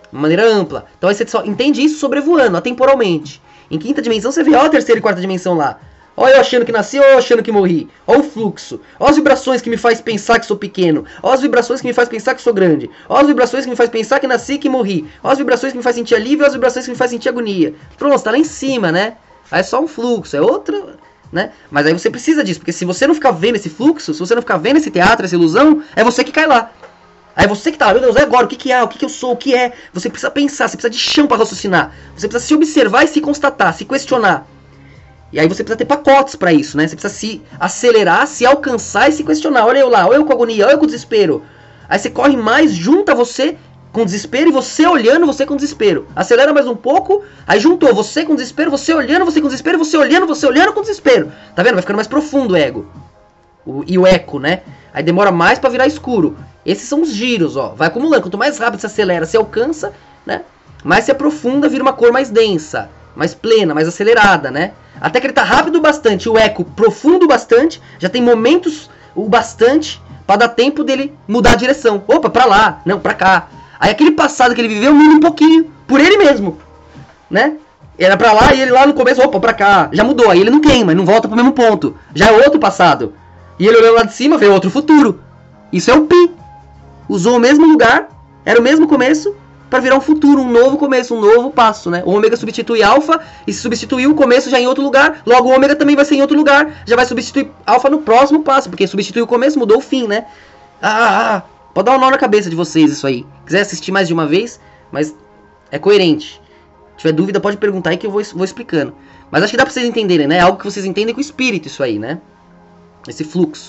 uma maneira ampla. Então aí você só entende isso sobrevoando, atemporalmente. Em quinta dimensão você vê, ó a terceira e quarta dimensão lá. Ó eu achando que nasci, ó eu achando que morri. Ó o fluxo. Ó as vibrações que me faz pensar que sou pequeno. Ó as vibrações que me faz pensar que sou grande. Ó as vibrações que me faz pensar que nasci e que morri. Ó as vibrações que me faz sentir alívio, ó as vibrações que me faz sentir agonia. Pronto, tá lá em cima, né? Aí é só um fluxo, é outro, né? Mas aí você precisa disso, porque se você não ficar vendo esse fluxo, se você não ficar vendo esse teatro, essa ilusão, é você que cai lá. Aí você que tá, meu Deus, é agora, o que que é, o que que eu sou, o que é? Você precisa pensar, você precisa de chão para raciocinar. Você precisa se observar e se constatar, se questionar. E aí você precisa ter pacotes para isso, né? Você precisa se acelerar, se alcançar e se questionar. Olha eu lá, olha eu com agonia, olha eu com desespero. Aí você corre mais, junta você com desespero e você olhando, você com desespero. Acelera mais um pouco, aí juntou você com desespero, você olhando, você com desespero, você olhando, você olhando com desespero. Tá vendo? Vai ficando mais profundo o ego. O, e o eco, né? Aí demora mais para virar escuro. Esses são os giros, ó. Vai acumulando. Quanto mais rápido você acelera, você alcança, né? Mais se aprofunda, vira uma cor mais densa, mais plena, mais acelerada, né? Até que ele tá rápido bastante, o eco profundo bastante, já tem momentos o bastante para dar tempo dele mudar a direção. Opa, pra lá, não, pra cá. Aí aquele passado que ele viveu muda um pouquinho, por ele mesmo, né? Era pra lá e ele lá no começo, opa, pra cá. Já mudou, aí ele não queima, não volta pro mesmo ponto. Já é outro passado. E ele olhou lá de cima, veio outro futuro. Isso é o pi. Usou o mesmo lugar, era o mesmo começo, para virar um futuro, um novo começo, um novo passo, né? O ômega substitui alfa, e se substituir o começo já em outro lugar, logo o ômega também vai ser em outro lugar, já vai substituir alfa no próximo passo, porque substitui o começo, mudou o fim, né? Ah, ah, pode dar um nó na cabeça de vocês isso aí. Quiser assistir mais de uma vez, mas é coerente. Se tiver dúvida pode perguntar aí que eu vou, vou explicando. Mas acho que dá pra vocês entenderem, né? É algo que vocês entendem com o espírito isso aí, né? Esse fluxo.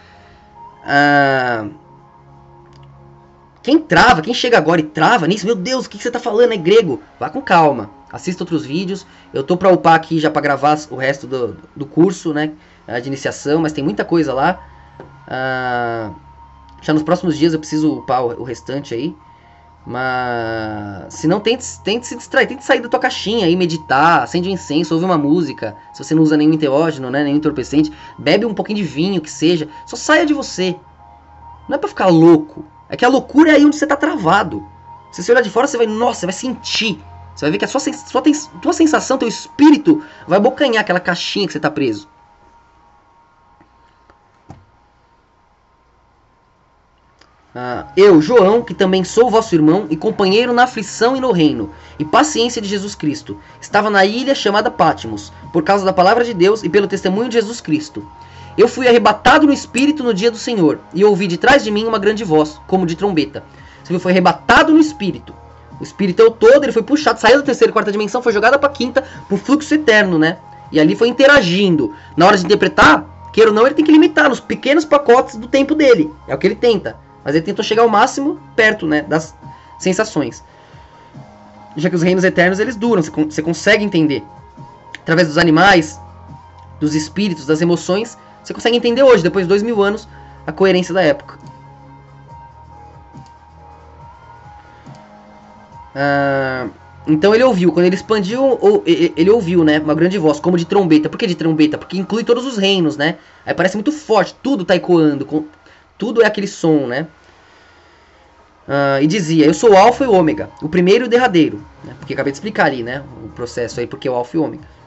Ah... Quem trava, quem chega agora e trava nisso, meu Deus, o que, que você tá falando, é grego? Vá com calma, assista outros vídeos. Eu tô pra upar aqui já pra gravar o resto do, do curso, né, de iniciação, mas tem muita coisa lá. Ah, já nos próximos dias eu preciso upar o, o restante aí. Mas se não, tente, tente se distrair, tente sair da tua caixinha aí, meditar, acende um incenso, ouve uma música. Se você não usa nenhum enteógeno, né, nenhum entorpecente, bebe um pouquinho de vinho, que seja. Só saia de você. Não é pra ficar louco. É que a loucura é aí onde você tá travado. Se você olhar de fora, você vai, nossa, você vai sentir. Você vai ver que a sua, sua tua sensação, teu espírito vai abocanhar aquela caixinha que você tá preso. Ah, eu, João, que também sou vosso irmão e companheiro na aflição e no reino e paciência de Jesus Cristo, estava na ilha chamada Patmos, por causa da palavra de Deus e pelo testemunho de Jesus Cristo. Eu fui arrebatado no Espírito no dia do Senhor, e ouvi de trás de mim uma grande voz, como de trombeta. Você viu, foi arrebatado no Espírito. O Espírito é o todo, ele foi puxado, saiu da terceira e quarta dimensão, foi jogado para a quinta, pro fluxo eterno, né? E ali foi interagindo. Na hora de interpretar, queira ou não, ele tem que limitar nos pequenos pacotes do tempo dele. É o que ele tenta. Mas ele tentou chegar ao máximo perto, né, das sensações. Já que os reinos eternos, eles duram, você consegue entender. Através dos animais, dos espíritos, das emoções, você consegue entender hoje, depois de dois mil anos, a coerência da época. Ah, então ele ouviu, quando ele expandiu, ele ouviu, né, uma grande voz, como de trombeta. Por que de trombeta? Porque inclui todos os reinos, né? Aí parece muito forte, tudo tá ecoando, tudo é aquele som, né? Ah, e dizia, eu sou o alfa e o ômega, o primeiro e o derradeiro, né? Porque acabei de explicar ali, né, o processo aí, porque é o alfa e o ômega.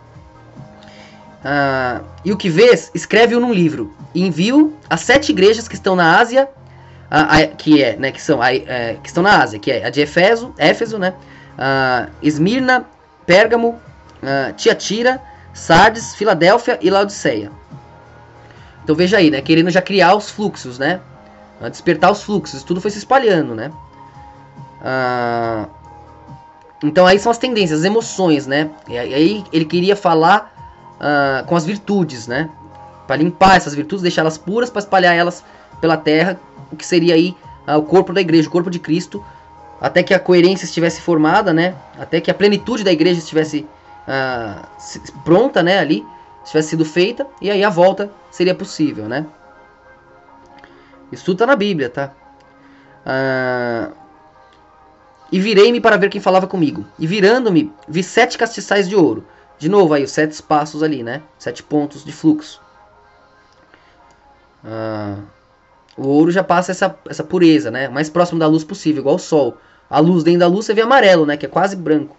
Ah, e o que vês, escreve-o num livro e envio às sete igrejas que estão na Ásia, a, a, que é, né, que são, a, é, que estão na Ásia, que é a de Éfeso, Éfeso, né, ah, Esmirna, Pérgamo, ah, Tiatira, Sardes, Filadélfia e Laodiceia. Então veja aí, né, querendo já criar os fluxos, né, despertar os fluxos, tudo foi se espalhando, né. Ah, então aí são as tendências, as emoções, né, e aí ele queria falar Uh, com as virtudes, né? Para limpar essas virtudes, deixá-las puras, para espalhar elas pela terra, o que seria aí uh, o corpo da igreja, o corpo de Cristo, até que a coerência estivesse formada, né? Até que a plenitude da igreja estivesse uh, pronta, né? Ali, tivesse sido feita, e aí a volta seria possível, né? Isso tudo está na Bíblia, tá? Uh, e virei-me para ver quem falava comigo, e virando-me, vi sete castiçais de ouro. De novo aí, os sete espaços ali, né? Sete pontos de fluxo. Ah, o ouro já passa essa, essa pureza, né? Mais próximo da luz possível, igual o sol. a luz dentro da luz, você vê amarelo, né? Que é quase branco.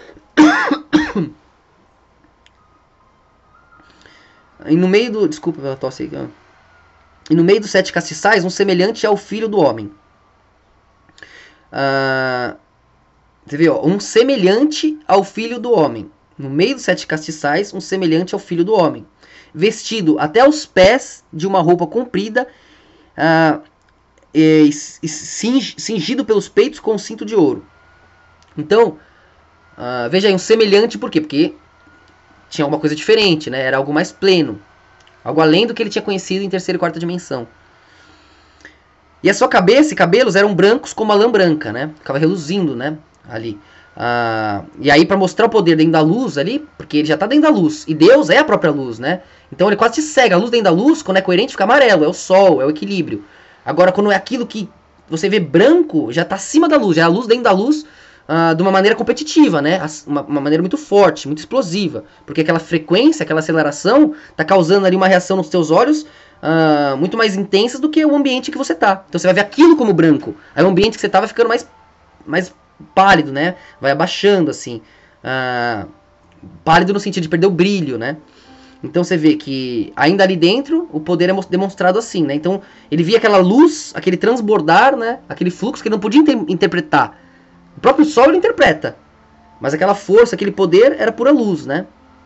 E no meio do... Desculpa pela tosse aí. E no meio dos sete castiçais, um semelhante ao filho do homem. Ah, você vê, ó, um semelhante ao filho do homem. No meio dos sete castiçais, um semelhante ao filho do homem. Vestido até os pés de uma roupa comprida, ah, e, e cingido pelos peitos com um cinto de ouro. Então, ah, veja aí, um semelhante por quê? Porque tinha alguma coisa diferente, né? Era algo mais pleno. Algo além do que ele tinha conhecido em terceira e quarta dimensão. E a sua cabeça e cabelos eram brancos como a lã branca, né? Ficava reluzindo, né? Ali. Ah, e aí, para mostrar o poder dentro da luz ali, porque ele já está dentro da luz. E Deus é a própria luz, né? Então ele quase te cega. A luz dentro da luz, quando é coerente, fica amarelo. É o sol, é o equilíbrio. Agora, quando é aquilo que você vê branco, já está acima da luz. Já é a luz dentro da luz, ah, de uma maneira competitiva, né? Uma, uma maneira muito forte, muito explosiva. Porque aquela frequência, aquela aceleração, está causando ali uma reação nos teus olhos ah, muito mais intensa do que o ambiente que você está. Então você vai ver aquilo como branco. Aí o ambiente que você está vai ficando mais, mais pálido, né? Vai abaixando, assim. Ah, pálido no sentido de perder o brilho, né? Então você vê que ainda ali dentro o poder é demonstrado assim, né? Então ele via aquela luz, aquele transbordar, né? Aquele fluxo que ele não podia inter interpretar. O próprio sol ele interpreta, mas aquela força, aquele poder era pura luz, né?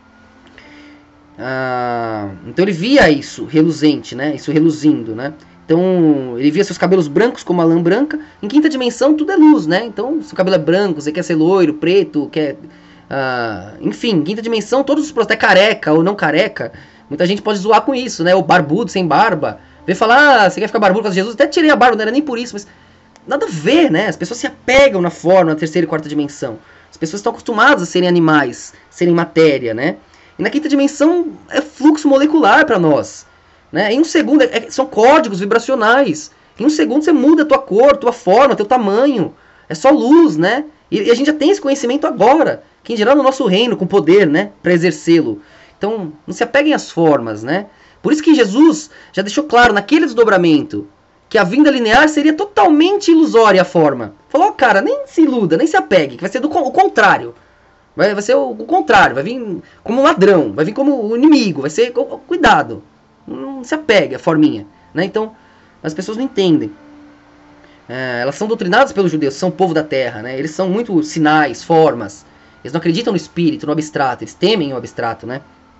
Ah, então ele via isso reluzente, né? Isso reluzindo, né? Então ele via seus cabelos brancos como a lã branca. Em quinta dimensão tudo é luz, né? Então seu cabelo é branco, você quer ser loiro, preto, quer... Ah, enfim, quinta dimensão, todos os processos, até careca ou não careca, muita gente pode zoar com isso, né? O barbudo, sem barba. Vem falar, ah, você quer ficar barbudo por causa de Jesus? Até tirei a barba, não era nem por isso, mas nada a ver, né? As pessoas se apegam na forma, na terceira e quarta dimensão. As pessoas estão acostumadas a serem animais, serem matéria, né? E na quinta dimensão é fluxo molecular para nós, né? Em um segundo, é, são códigos vibracionais. Em um segundo você muda a tua cor, tua forma, teu tamanho. É só luz, né? E, e a gente já tem esse conhecimento agora. Que em geral no nosso reino, com poder, né, para exercê-lo. Então, não se apeguem às formas, né? Por isso que Jesus já deixou claro naquele desdobramento que a vinda linear seria totalmente ilusória a forma. Falou, oh, cara, nem se iluda, nem se apegue, que vai ser do, o contrário. Vai, vai ser o, o contrário, vai vir como um ladrão, vai vir como o inimigo, vai ser, cuidado, não se apegue à forminha, né? Então, as pessoas não entendem. É, elas são doutrinadas pelos judeus, são o povo da terra, né? Eles são muito sinais, formas. Eles não acreditam no espírito, no abstrato. Eles temem o abstrato, né?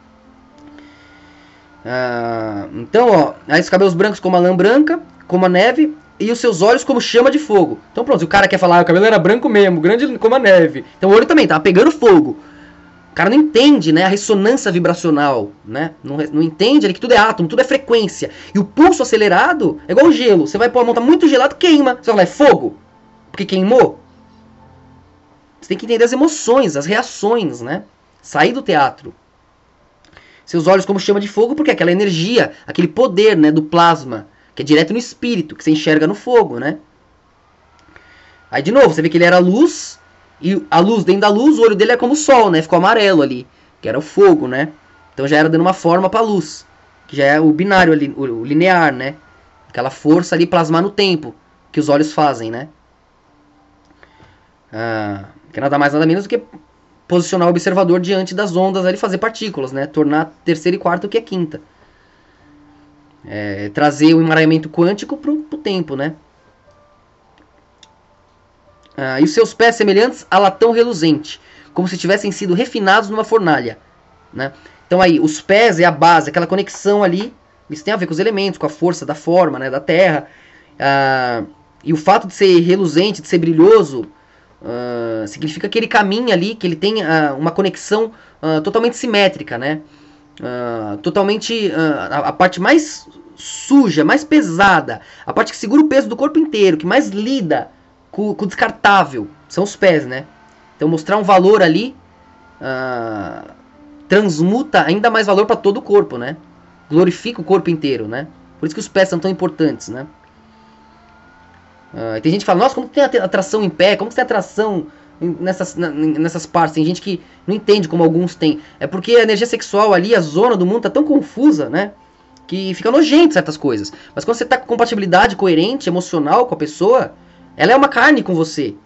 Ah, então, ó, aí os cabelos brancos como a lã branca, como a neve, e os seus olhos como chama de fogo. Então pronto, se o cara quer falar, ah, o cabelo era branco mesmo, grande como a neve. Então o olho também tava pegando fogo. O cara não entende, né, a ressonância vibracional, né? Não, não entende ele que tudo é átomo, tudo é frequência. E o pulso acelerado é igual o gelo. Você vai pôr a mão, tá muito gelado, queima. Você vai falar, é fogo? Porque queimou? Você tem que entender as emoções, as reações, né? Sair do teatro. Seus olhos como chama de fogo, porque é aquela energia, aquele poder, né, do plasma, que é direto no espírito, que você enxerga no fogo, né? Aí de novo, você vê que ele era luz, e a luz dentro da luz, o olho dele é como o sol, né? Ficou amarelo ali, que era o fogo, né? Então já era dando uma forma para a luz, que já é o binário ali, o linear, né? Aquela força ali plasmar no tempo, que os olhos fazem, né? Ah... Que é nada mais nada menos do que posicionar o observador diante das ondas ali, fazer partículas, né? Tornar terceira e quarta o que é quinta. É, trazer o emaranhamento quântico para o tempo, né? Ah, e os seus pés semelhantes a latão reluzente, como se tivessem sido refinados numa fornalha, né? Então aí, os pés é a base, aquela conexão ali, isso tem a ver com os elementos, com a força da forma, né? Da terra. Ah, e o fato de ser reluzente, de ser brilhoso, Uh, significa que ele caminha ali, que ele tem uh, uma conexão uh, totalmente simétrica, né? Uh, totalmente uh, a, a parte mais suja, mais pesada, a parte que segura o peso do corpo inteiro, que mais lida com, com o descartável, são os pés, né? Então mostrar um valor ali uh, transmuta ainda mais valor para todo o corpo, né? Glorifica o corpo inteiro, né? Por isso que os pés são tão importantes, né? Uh, tem gente que fala, nossa, como tem atração em pé? Como que tem atração nessas, nessas partes? Tem gente que não entende como alguns têm. É porque a energia sexual ali, a zona do mundo tá tão confusa, né? Que fica nojento certas coisas. Mas quando você tá com compatibilidade coerente, emocional com a pessoa, ela é uma carne com você.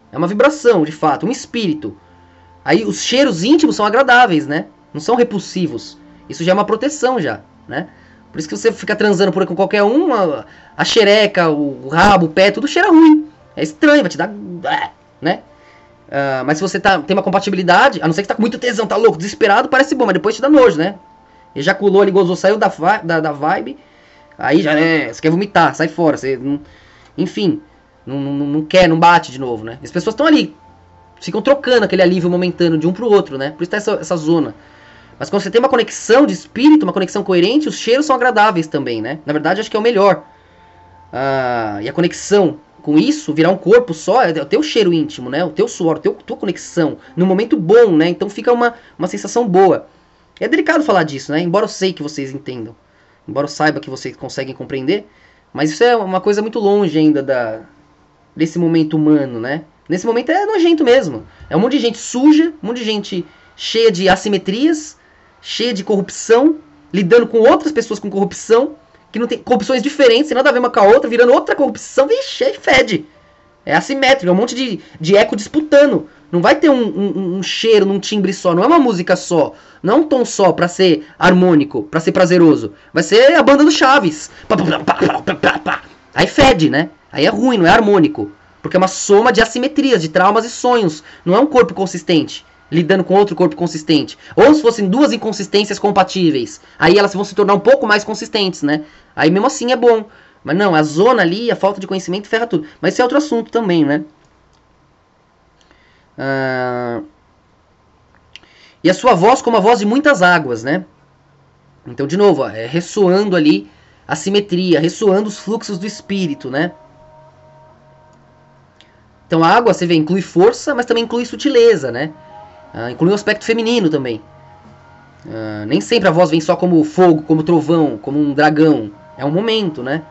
É uma vibração, de fato, um espírito. Aí os cheiros íntimos são agradáveis, né? Não são repulsivos. Isso já é uma proteção já, né? Por isso que você fica transando por aí com qualquer um, a, a xereca, o rabo, o pé, tudo cheira ruim. É estranho, vai te dar... né? Uh, mas se você tá, tem uma compatibilidade, a não ser que você tá com muito tesão, tá louco, desesperado, parece bom, mas depois te dá nojo, né? Ejaculou ali, gozou, saiu da, da, da vibe, aí já é, você quer vomitar, sai fora, você não, enfim, não, não, não quer, não bate de novo, né? As pessoas estão ali, ficam trocando aquele alívio momentâneo de um pro outro, né? Por isso tá essa, essa zona. Mas quando você tem uma conexão de espírito, uma conexão coerente, os cheiros são agradáveis também, né? Na verdade, acho que é o melhor. Uh, e a conexão com isso, virar um corpo só, é o teu cheiro íntimo, né? O teu suor, a tua conexão, num momento bom, né? Então fica uma, uma sensação boa. É delicado falar disso, né? Embora eu sei que vocês entendam. Embora eu saiba que vocês conseguem compreender. Mas isso é uma coisa muito longe ainda da, desse momento humano, né? Nesse momento é nojento mesmo. É um monte de gente suja, um monte de gente cheia de assimetrias, cheia de corrupção, lidando com outras pessoas com corrupção, que não tem corrupções diferentes, sem nada a ver uma com a outra, virando outra corrupção, vixe, aí fede. É assimétrico, é um monte de, de eco disputando. Não vai ter um, um, um cheiro num timbre só, não é uma música só, não é um tom só pra ser harmônico, pra ser prazeroso. Vai ser a banda do Chaves. Aí fede, né? Aí é ruim, não é harmônico. Porque é uma soma de assimetrias, de traumas e sonhos. Não é um corpo consistente lidando com outro corpo consistente. Ou se fossem duas inconsistências compatíveis, aí elas vão se tornar um pouco mais consistentes, né? Aí mesmo assim é bom. Mas não, a zona ali, a falta de conhecimento ferra tudo. Mas isso é outro assunto também, né? Ah... E a sua voz como a voz de muitas águas, né? Então, de novo, ó, é ressoando ali a simetria, ressoando os fluxos do espírito, né? Então a água, você vê, inclui força, mas também inclui sutileza, né? Uh, inclui um aspecto feminino também. Uh, nem sempre a voz vem só como fogo, como trovão, como um dragão. É um momento, né?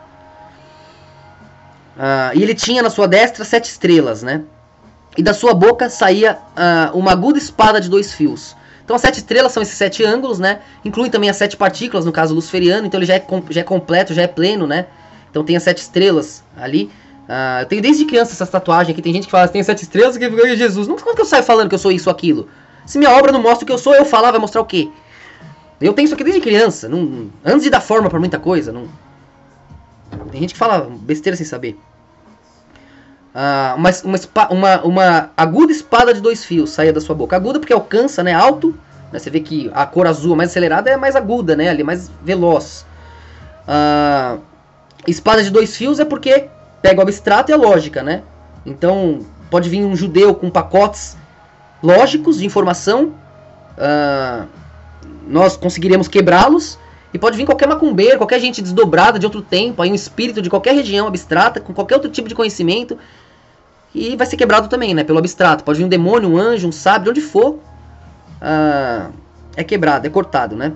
Uh, e ele tinha na sua destra sete estrelas, né? E da sua boca saía uh, uma aguda espada de dois fios. Então as sete estrelas são esses sete ângulos, né? Inclui também as sete partículas, no caso luciferiano. Então ele já é, já é completo, já é pleno, né? Então tem as sete estrelas ali. Uh, eu tenho desde criança essas tatuagens aqui. Tem gente que fala, tem sete estrelas que é Jesus. Não, como que eu saio falando que eu sou isso ou aquilo? Se minha obra não mostra o que eu sou, eu falar, vai mostrar o quê? Eu tenho isso aqui desde criança. Não, antes de dar forma pra muita coisa. Não... Tem gente que fala besteira sem saber. Uh, uma, uma, uma, uma aguda espada de dois fios saía da sua boca. Aguda porque alcança, né? Alto. Né, você vê que a cor azul mais acelerada é mais aguda, né? Ali, mais veloz. Uh, espada de dois fios é porque pega o abstrato e a lógica, né? Então, pode vir um judeu com pacotes lógicos de informação. Uh, nós conseguiremos quebrá-los. E pode vir qualquer macumbeiro, qualquer gente desdobrada de outro tempo, aí um espírito de qualquer região abstrata, com qualquer outro tipo de conhecimento. E vai ser quebrado também, né? Pelo abstrato. Pode vir um demônio, um anjo, um sábio, onde for. Uh, é quebrado, é cortado, né?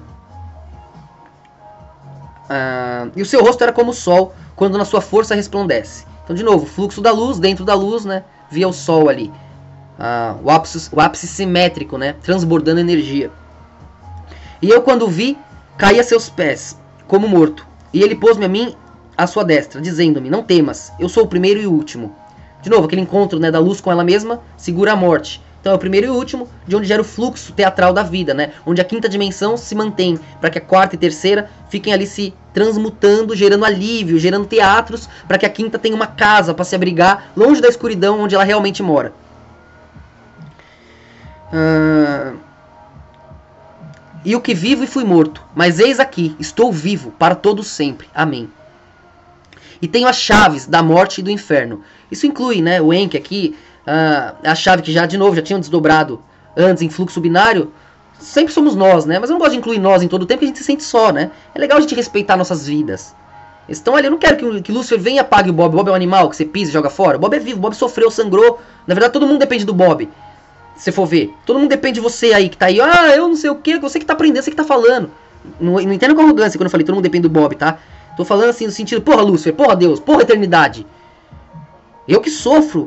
Uh, e o seu rosto era como o sol, quando na sua força resplandece. Então, de novo, fluxo da luz, dentro da luz, né? Via o sol ali. Uh, o, ápice, o ápice simétrico, né? Transbordando energia. E eu, quando vi, caí a seus pés, como morto. E ele pôs-me a mim à sua destra, dizendo-me, não temas, eu sou o primeiro e o último. De novo, aquele encontro, né, da luz com ela mesma, segura a morte. Então é o primeiro e o último, de onde gera o fluxo teatral da vida, né? Onde a quinta dimensão se mantém, para que a quarta e terceira fiquem ali se transmutando, gerando alívio, gerando teatros, para que a quinta tenha uma casa para se abrigar, longe da escuridão onde ela realmente mora. Uh... E o que vivo e fui morto, mas eis aqui, estou vivo para todos sempre. Amém. E tenho as chaves da morte e do inferno. Isso inclui, né, o Enki aqui, uh, a chave que já, de novo, já tinham desdobrado antes em fluxo binário. Sempre somos nós, né? Mas eu não gosto de incluir nós em todo o tempo, porque a gente se sente só, né? É legal a gente respeitar nossas vidas. Eles estão ali, eu não quero que, que Lúcifer venha e apague o Bob. O Bob é um animal que você pisa e joga fora. O Bob é vivo, o Bob sofreu, sangrou. Na verdade, todo mundo depende do Bob. Se for ver, todo mundo depende de você aí, que tá aí, ah, eu não sei o que, você que tá aprendendo, você que tá falando. Não, não entenda com arrogância quando eu falei, todo mundo depende do Bob, tá? Tô falando assim no sentido, porra Lúcifer, porra Deus, porra eternidade. Eu que sofro,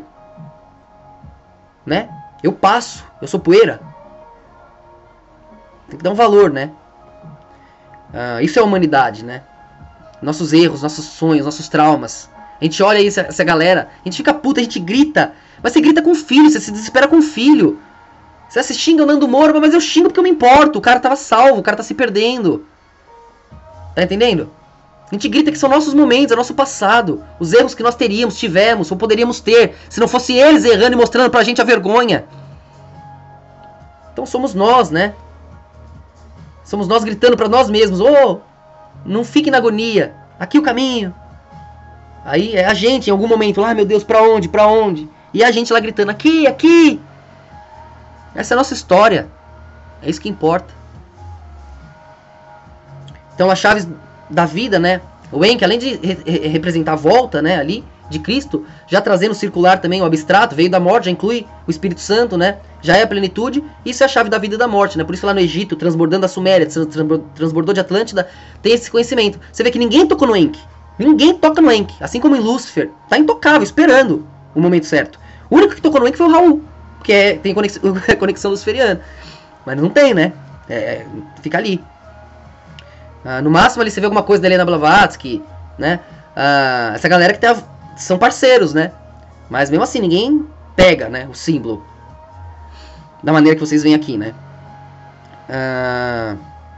né? Eu passo, eu sou poeira. Tem que dar um valor, né? Uh, isso é a humanidade, né? Nossos erros, nossos sonhos, nossos traumas. A gente olha aí essa, essa galera, a gente fica puta, a gente grita. Mas você grita com o filho, você se desespera com o filho. Você se xinga o Nando Moura, mas eu xingo porque eu me importo. O cara tava salvo, o cara tá se perdendo. Tá entendendo? A gente grita que são nossos momentos, é nosso passado. Os erros que nós teríamos, tivemos, ou poderíamos ter, se não fosse eles errando e mostrando pra gente a vergonha. Então somos nós, né? Somos nós gritando pra nós mesmos. Oh, não fique na agonia. Aqui o caminho. Aí é a gente em algum momento. Ah, meu Deus, pra onde? Pra onde? E a gente lá gritando. Aqui, aqui. Essa é a nossa história. É isso que importa. Então as chaves da vida, né? O Enki, além de re re representar a volta, né, ali, de Cristo, já trazendo o circular também, o abstrato, veio da morte, já inclui o Espírito Santo, né? Já é a plenitude, isso é a chave da vida e da morte, né? Por isso lá no Egito, transbordando a Suméria, transbordou de Atlântida, tem esse conhecimento. Você vê que ninguém tocou no Enki. Ninguém toca no Enki, assim como em Lúcifer. Tá intocável, esperando o momento certo. O único que tocou no Enki foi o Raul, porque é, tem conexão, conexão luciferiana. Mas não tem, né? É, fica ali. Ah, no máximo ali você vê alguma coisa da Helena Blavatsky, né? Ah, essa galera que tem a, são parceiros, né? Mas mesmo assim, ninguém pega, né, o símbolo da maneira que vocês veem aqui, né? Ah,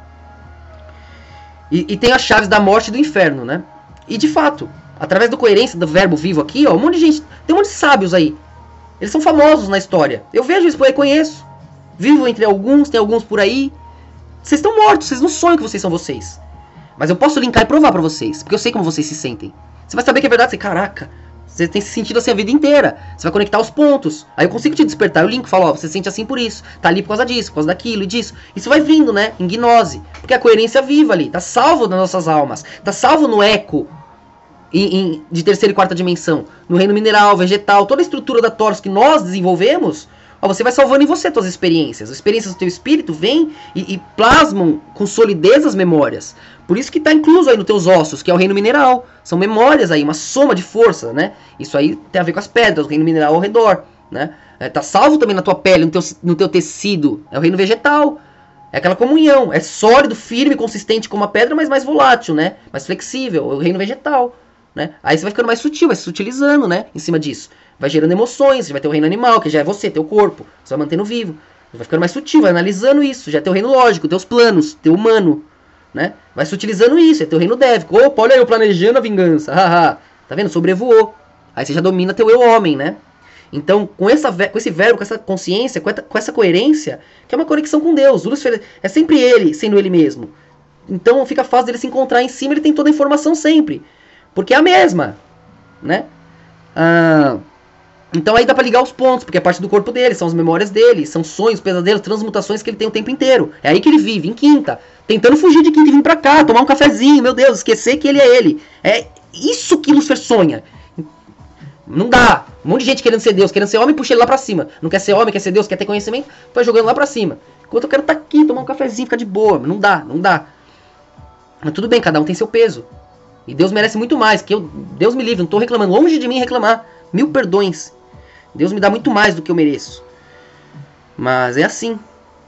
e, e tem as chaves da morte e do inferno, né? E de fato, através da coerência do verbo vivo aqui, ó, um monte de gente, tem um monte de sábios aí. Eles são famosos na história. Eu vejo isso por aí, conheço. Vivo entre alguns, tem alguns por aí. Vocês estão mortos, vocês não sonham que vocês são vocês. Mas eu posso linkar e provar pra vocês, porque eu sei como vocês se sentem. Você vai saber que é verdade, você, caraca, você tem se sentido assim a vida inteira. Você vai conectar os pontos. Aí eu consigo te despertar, eu linko e falo, ó, você se sente assim por isso. Tá ali por causa disso, por causa daquilo e disso. Isso vai vindo, né, em gnose. Porque a coerência viva ali, tá salvo nas nossas almas. Tá salvo no eco em, em, de terceira e quarta dimensão. No reino mineral, vegetal, toda a estrutura da Torus que nós desenvolvemos. Ó, você vai salvando em você suas experiências. As experiências do teu espírito vêm e, e plasmam com solidez as memórias. Por isso que está incluso aí nos teus ossos, que é o reino mineral. São memórias aí, uma soma de força, né? Isso aí tem a ver com as pedras, o reino mineral ao redor, né? É, tá salvo também na tua pele, no teu, no teu tecido. É o reino vegetal. É aquela comunhão. É sólido, firme, consistente como a pedra, mas mais volátil, né? Mais flexível. É o reino vegetal, né? Aí você vai ficando mais sutil, vai se sutilizando, né? Em cima disso. Vai gerando emoções, você vai ter o reino animal, que já é você, teu corpo. Você vai mantendo vivo. Você vai ficando mais sutil, vai analisando isso. Já é teu reino lógico, teus planos, teu humano, né? Vai se utilizando isso, é teu reino dévico. Opa, olha aí, eu planejando a vingança. Haha. Tá vendo? Sobrevoou. Aí você já domina teu eu homem, né? Então, com, essa, com esse verbo, com essa consciência, com essa, com essa coerência, que é uma conexão com Deus. O Lúcifer é sempre ele, sendo ele mesmo. Então fica fácil dele se encontrar em cima, ele tem toda a informação sempre. Porque é a mesma, né? Ah... Então aí dá pra ligar os pontos, porque é parte do corpo dele, são as memórias dele, são sonhos, pesadelos, transmutações que ele tem o tempo inteiro. É aí que ele vive, em quinta, tentando fugir de quinta e vir pra cá, tomar um cafezinho, meu Deus, esquecer que ele é ele. É isso que Lúcifer sonha. Não dá. Um monte de gente querendo ser Deus, querendo ser homem, puxa ele lá pra cima. Não quer ser homem, quer ser Deus, quer ter conhecimento, vai jogando lá pra cima. Enquanto eu quero estar tá aqui, tomar um cafezinho, ficar de boa. Não dá, não dá. Mas tudo bem, cada um tem seu peso. E Deus merece muito mais, que eu, Deus me livre, não tô reclamando, longe de mim reclamar. Mil perdões. Deus me dá muito mais do que eu mereço. Mas é assim.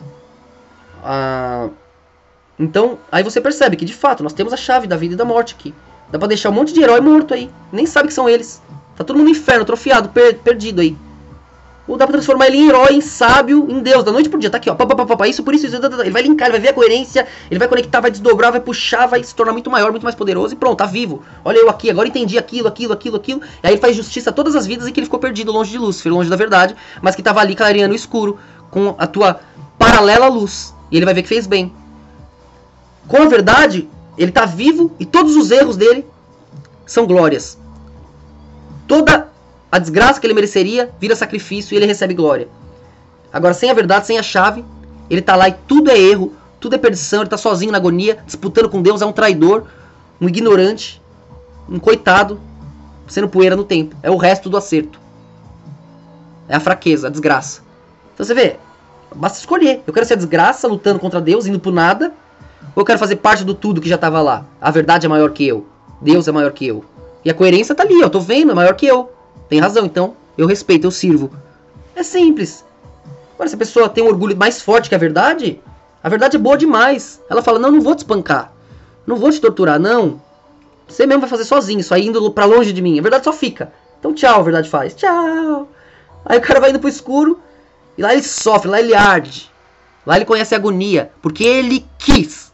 Ah, então, aí você percebe que de fato nós temos a chave da vida e da morte aqui. Dá pra deixar um monte de herói morto aí. Nem sabe que são eles. Tá todo mundo no inferno, atrofiado, per perdido aí. Ou dá pra transformar ele em herói, em sábio, em Deus, da noite pro dia. Tá aqui, ó. Pá, pá, pá, pá, isso, por isso, isso. Ele vai linkar, ele vai ver a coerência. Ele vai conectar, vai desdobrar, vai puxar, vai se tornar muito maior, muito mais poderoso. E pronto, tá vivo. Olha eu aqui, agora entendi aquilo, aquilo, aquilo, aquilo. E aí ele faz justiça a todas as vidas em que ele ficou perdido longe de Lúcifer, longe da verdade. Mas que tava ali clareando o escuro, com a tua paralela luz. E ele vai ver que fez bem. Com a verdade, ele tá vivo e todos os erros dele são glórias. Toda a desgraça que ele mereceria vira sacrifício e ele recebe glória. Agora, sem a verdade, sem a chave, ele tá lá e tudo é erro, tudo é perdição, ele tá sozinho na agonia, disputando com Deus, é um traidor, um ignorante, um coitado, sendo poeira no tempo. É o resto do acerto. É a fraqueza, a desgraça. Então você vê, basta escolher. Eu quero ser a desgraça, lutando contra Deus, indo pro nada, ou eu quero fazer parte do tudo que já tava lá. A verdade é maior que eu. Deus é maior que eu. E a coerência tá ali, ó, eu tô vendo, é maior que eu. Tem razão, então eu respeito, eu sirvo. É simples. Agora, se a pessoa tem um orgulho mais forte que a verdade, a verdade é boa demais. Ela fala, não, não vou te espancar. Não vou te torturar, não. Você mesmo vai fazer sozinho, isso aí indo pra longe de mim. A verdade só fica. Então tchau, a verdade faz. Tchau. Aí o cara vai indo pro escuro, e lá ele sofre, lá ele arde. Lá ele conhece a agonia, porque ele quis.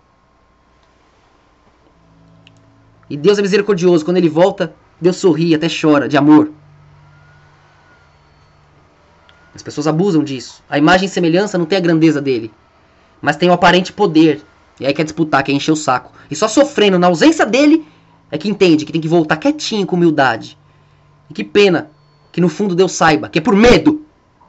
E Deus é misericordioso, quando ele volta, Deus sorri, até chora, de amor. As pessoas abusam disso. A imagem e semelhança não tem a grandeza dele, mas tem o aparente poder. E aí quer disputar, quer encher o saco. E só sofrendo na ausência dele é que entende que tem que voltar quietinho, com humildade. E que pena que no fundo Deus saiba que é por medo.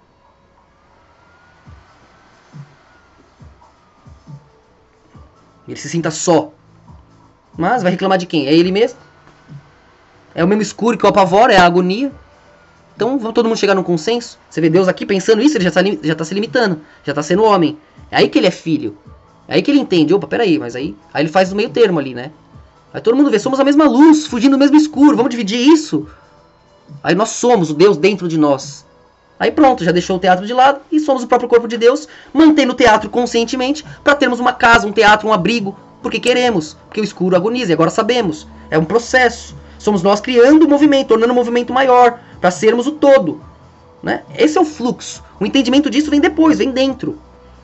Ele se sinta só. Mas vai reclamar de quem? É ele mesmo? É o mesmo escuro que o apavora, é a agonia. Então vamos todo mundo chegar num consenso. Você vê Deus aqui pensando isso, ele já está já tá se limitando. Já está sendo homem. É aí que ele é filho. É aí que ele entende. Opa, peraí, mas aí, aí ele faz o meio termo ali, né? Aí todo mundo vê, somos a mesma luz, fugindo do mesmo escuro. Vamos dividir isso? Aí nós somos o Deus dentro de nós. Aí pronto, já deixou o teatro de lado e somos o próprio corpo de Deus, mantendo o teatro conscientemente para termos uma casa, um teatro, um abrigo, porque queremos, porque o escuro agoniza e agora sabemos. É um processo. Somos nós criando o movimento, tornando o movimento maior, para sermos o todo. Né? Esse é o fluxo. O entendimento disso vem depois, vem dentro.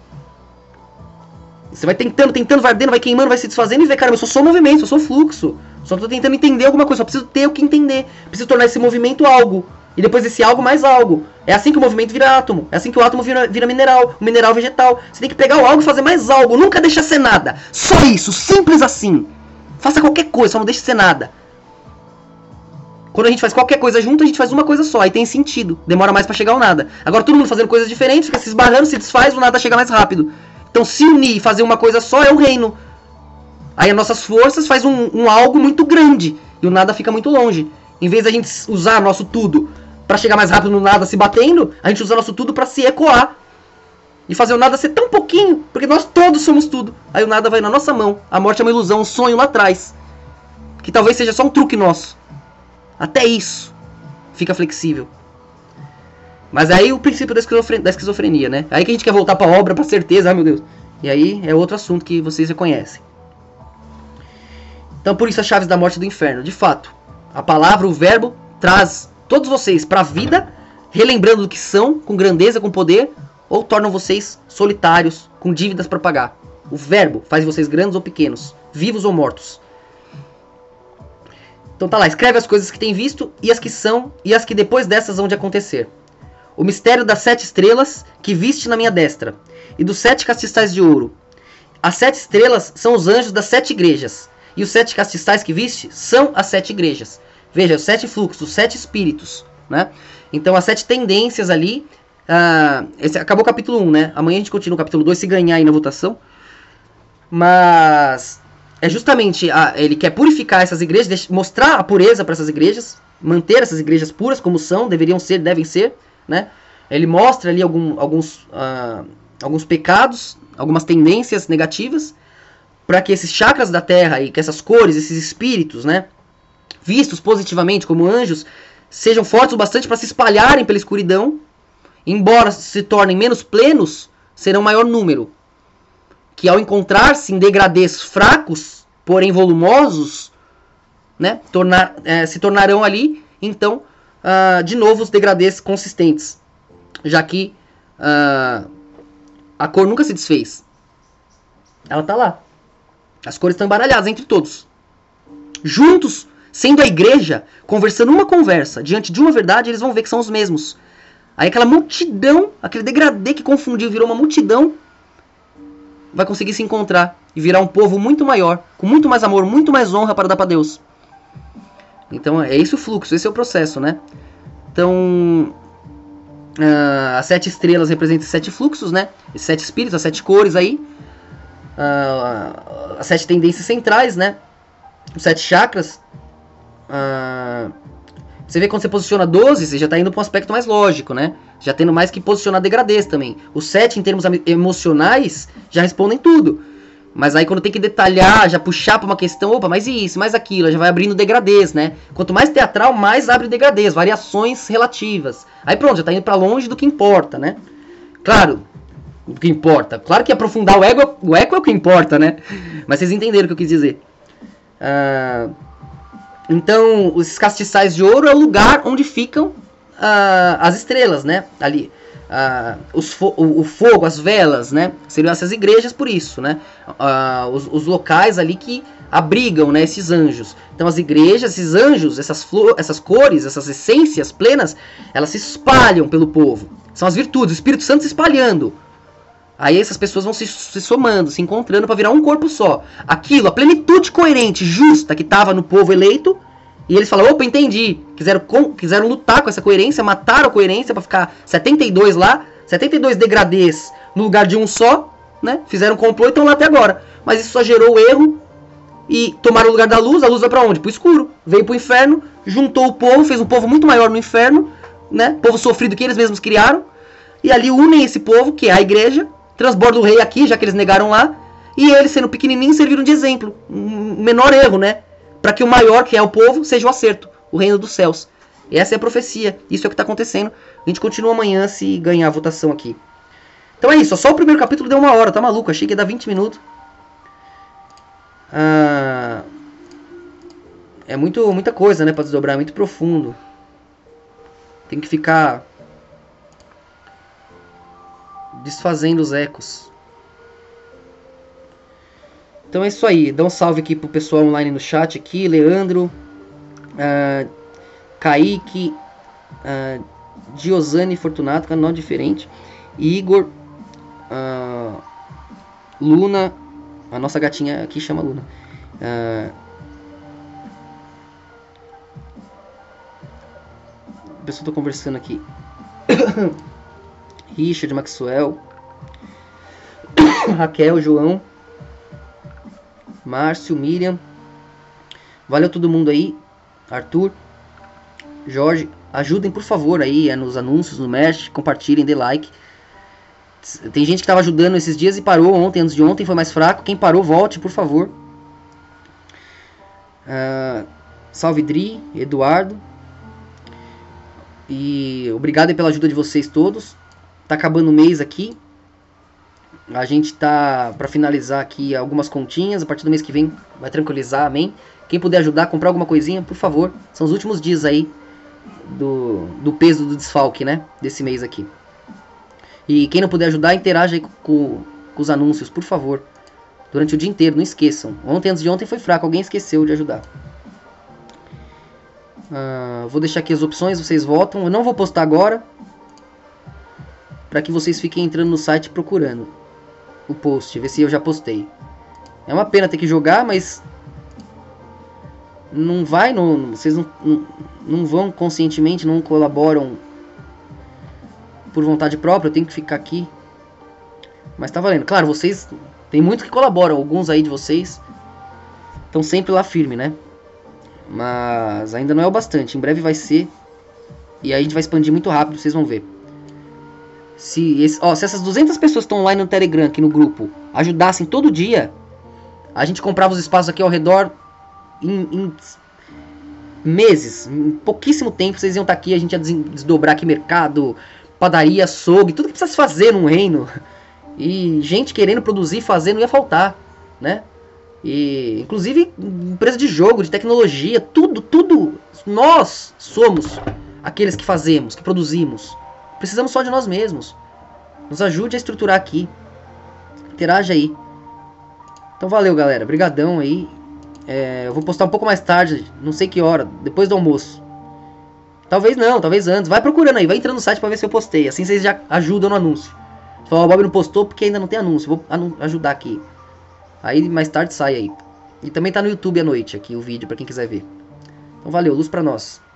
Você vai tentando, tentando, vai ardendo, vai queimando, vai se desfazendo e vê, cara, eu só sou movimento, eu sou fluxo. Só tô tentando entender alguma coisa, só preciso ter o que entender. Preciso tornar esse movimento algo. E depois desse algo mais algo. É assim que o movimento vira átomo. É assim que o átomo vira, vira mineral. O mineral vegetal. Você tem que pegar o algo e fazer mais algo. Nunca deixa ser nada. Só isso. Simples assim. Faça qualquer coisa, só não deixe ser nada. Quando a gente faz qualquer coisa junto, a gente faz uma coisa só. Aí tem sentido. Demora mais pra chegar ao nada. Agora todo mundo fazendo coisas diferentes, fica se esbarrando, se desfaz, o nada chega mais rápido. Então se unir e fazer uma coisa só é o reino. Aí as nossas forças faz um, um algo muito grande. E o nada fica muito longe. Em vez da gente usar nosso tudo pra chegar mais rápido no nada se batendo, a gente usa nosso tudo pra se ecoar. E fazer o nada ser tão pouquinho, porque nós todos somos tudo. Aí o nada vai na nossa mão. A morte é uma ilusão, um sonho lá atrás. Que talvez seja só um truque nosso. Até isso fica flexível. Mas aí o princípio da esquizofrenia, da esquizofrenia, né? Aí que a gente quer voltar pra obra, pra certeza, ai meu Deus. E aí é outro assunto que vocês já conhecem. Então por isso as chaves da morte e do inferno. De fato, a palavra, o verbo, traz todos vocês para a vida, relembrando do que são, com grandeza, com poder, ou tornam vocês solitários, com dívidas para pagar. O verbo faz vocês grandes ou pequenos, vivos ou mortos. Então tá lá, escreve as coisas que tem visto, e as que são, e as que depois dessas hão de acontecer. O mistério das sete estrelas que viste na minha destra, e dos sete castiçais de ouro. As sete estrelas são os anjos das sete igrejas, e os sete castiçais que viste são as sete igrejas. Veja, os sete fluxos, os sete espíritos, né? Então, as sete tendências ali. Uh, esse, acabou o capítulo um, né? Amanhã a gente continua o capítulo dois, se ganhar aí na votação. Mas é justamente, a, ele quer purificar essas igrejas, deixa, mostrar a pureza para essas igrejas, manter essas igrejas puras como são, deveriam ser, devem ser, né? Ele mostra ali algum, alguns, uh, alguns pecados, algumas tendências negativas, para que esses chakras da Terra e que essas cores, esses espíritos, né, vistos positivamente como anjos, sejam fortes o bastante para se espalharem pela escuridão, embora se tornem menos plenos, serão maior número, que ao encontrar-se em degradês fracos, porém volumosos, né, tornar, é, se tornarão ali, então, uh, de novo os degradês consistentes, já que uh, a cor nunca se desfez. Ela está lá. As cores estão embaralhadas entre todos. Juntos, sendo a igreja, conversando uma conversa, diante de uma verdade, eles vão ver que são os mesmos. Aí aquela multidão, aquele degradê que confundiu, virou uma multidão, vai conseguir se encontrar e virar um povo muito maior, com muito mais amor, muito mais honra para dar para Deus. Então é esse o fluxo, esse é o processo, né? Então, uh, as sete estrelas representam os sete fluxos, né? Os sete espíritos, as sete cores aí. Uh, as sete tendências centrais, né? Os sete chakras. Uh, você vê quando você posiciona doze, você já está indo para um aspecto mais lógico, né? Já tendo mais que posicionar degradês também. Os sete, em termos emocionais, já respondem tudo. Mas aí quando tem que detalhar, já puxar para uma questão, opa, mais isso, mais aquilo, já vai abrindo degradês, né? Quanto mais teatral, mais abre degradês, variações relativas. Aí pronto, já está indo para longe do que importa, né? Claro, o que importa. Claro que aprofundar o ego, o ego é o que importa, né? Mas vocês entenderam o que eu quis dizer. Ah, então, os castiçais de ouro é o lugar onde ficam ah, as estrelas, né? Ali. Ah, os fo o, o fogo, as velas, né? Seriam essas igrejas por isso, né? Ah, os, os locais ali que abrigam, né, esses anjos. Então as igrejas, esses anjos, essas, essas cores, essas essências plenas, elas se espalham pelo povo. São as virtudes, o Espírito Santo se espalhando. Aí essas pessoas vão se, se somando, se encontrando para virar um corpo só. Aquilo, a plenitude coerente, justa que estava no povo eleito. E eles falam, opa, entendi. Quiseram, com, quiseram lutar com essa coerência, mataram a coerência para ficar setenta e dois lá. setenta e dois degradês no lugar de um só, né? Fizeram um complô e estão lá até agora. Mas isso só gerou erro e tomaram o lugar da luz. A luz vai para onde? Pro escuro. Veio pro inferno, juntou o povo, fez um povo muito maior no inferno, né? Povo sofrido que eles mesmos criaram. E ali unem esse povo, que é a igreja, transborda o rei aqui, já que eles negaram lá. E eles, sendo pequenininhos, serviram de exemplo. Um menor erro, né? Para que o maior, que é o povo, seja o acerto, o reino dos céus. E essa é a profecia, isso é o que está acontecendo. A gente continua amanhã se ganhar a votação aqui. Então é isso, só o primeiro capítulo deu uma hora, tá maluco? Achei que ia dar vinte minutos. Ah, é muito, muita coisa, né, para desdobrar, é muito profundo. Tem que ficar desfazendo os ecos. Então é isso aí, dá um salve aqui pro pessoal online no chat aqui, Leandro, uh, Kaique, uh, Diosane Fortunato, canal diferente, Igor, uh, Luna, a nossa gatinha aqui chama Luna, uh, o pessoal tá conversando aqui, Richard, Maxwell, Raquel, João, Márcio, Miriam, valeu todo mundo aí, Arthur, Jorge, ajudem por favor aí nos anúncios, no Mesh, compartilhem, dê like. Tem gente que estava ajudando esses dias e parou ontem, antes de ontem foi mais fraco, quem parou volte por favor. Uh, salve Dri, Eduardo, e obrigado pela ajuda de vocês todos. Tá acabando o mês aqui. A gente tá para finalizar aqui algumas continhas. A partir do mês que vem vai tranquilizar, amém. Quem puder ajudar, comprar alguma coisinha, por favor. São os últimos dias aí do, do peso do desfalque, né? Desse mês aqui. E quem não puder ajudar, interaja aí com, com, com os anúncios, por favor. Durante o dia inteiro, não esqueçam. Ontem, antes de ontem foi fraco, alguém esqueceu de ajudar. Ah, vou deixar aqui as opções, vocês votam. Eu não vou postar agora, para que vocês fiquem entrando no site procurando o post, ver se eu já postei. É uma pena ter que jogar, mas não vai, não, vocês não, não, não vão conscientemente, não colaboram por vontade própria, eu tenho que ficar aqui. Mas tá valendo. Claro, vocês, tem muitos que colaboram, alguns aí de vocês estão sempre lá firme, né? Mas ainda não é o bastante, em breve vai ser. E aí a gente vai expandir muito rápido, vocês vão ver. Se, esse, ó, se essas duzentas pessoas que estão online no Telegram, aqui no grupo, ajudassem todo dia, a gente comprava os espaços aqui ao redor em, em meses, em pouquíssimo tempo vocês iam estar aqui, a gente ia desdobrar aqui mercado, padaria, açougue, tudo que precisa se fazer num reino. E gente querendo produzir, fazer, não ia faltar, né? E inclusive empresa de jogo, de tecnologia, tudo, tudo, nós somos aqueles que fazemos, que produzimos. Precisamos só de nós mesmos. Nos ajude a estruturar aqui. Interaja aí. Então valeu, galera. Brigadão aí. É, eu vou postar um pouco mais tarde. Não sei que hora. Depois do almoço. Talvez não, talvez antes. Vai procurando aí. Vai entrando no site pra ver se eu postei. Assim vocês já ajudam no anúncio. Fala, o Bob não postou porque ainda não tem anúncio. Vou ajudar aqui. Aí mais tarde sai aí. E também tá no YouTube à noite aqui o vídeo pra quem quiser ver. Então valeu. Luz pra nós.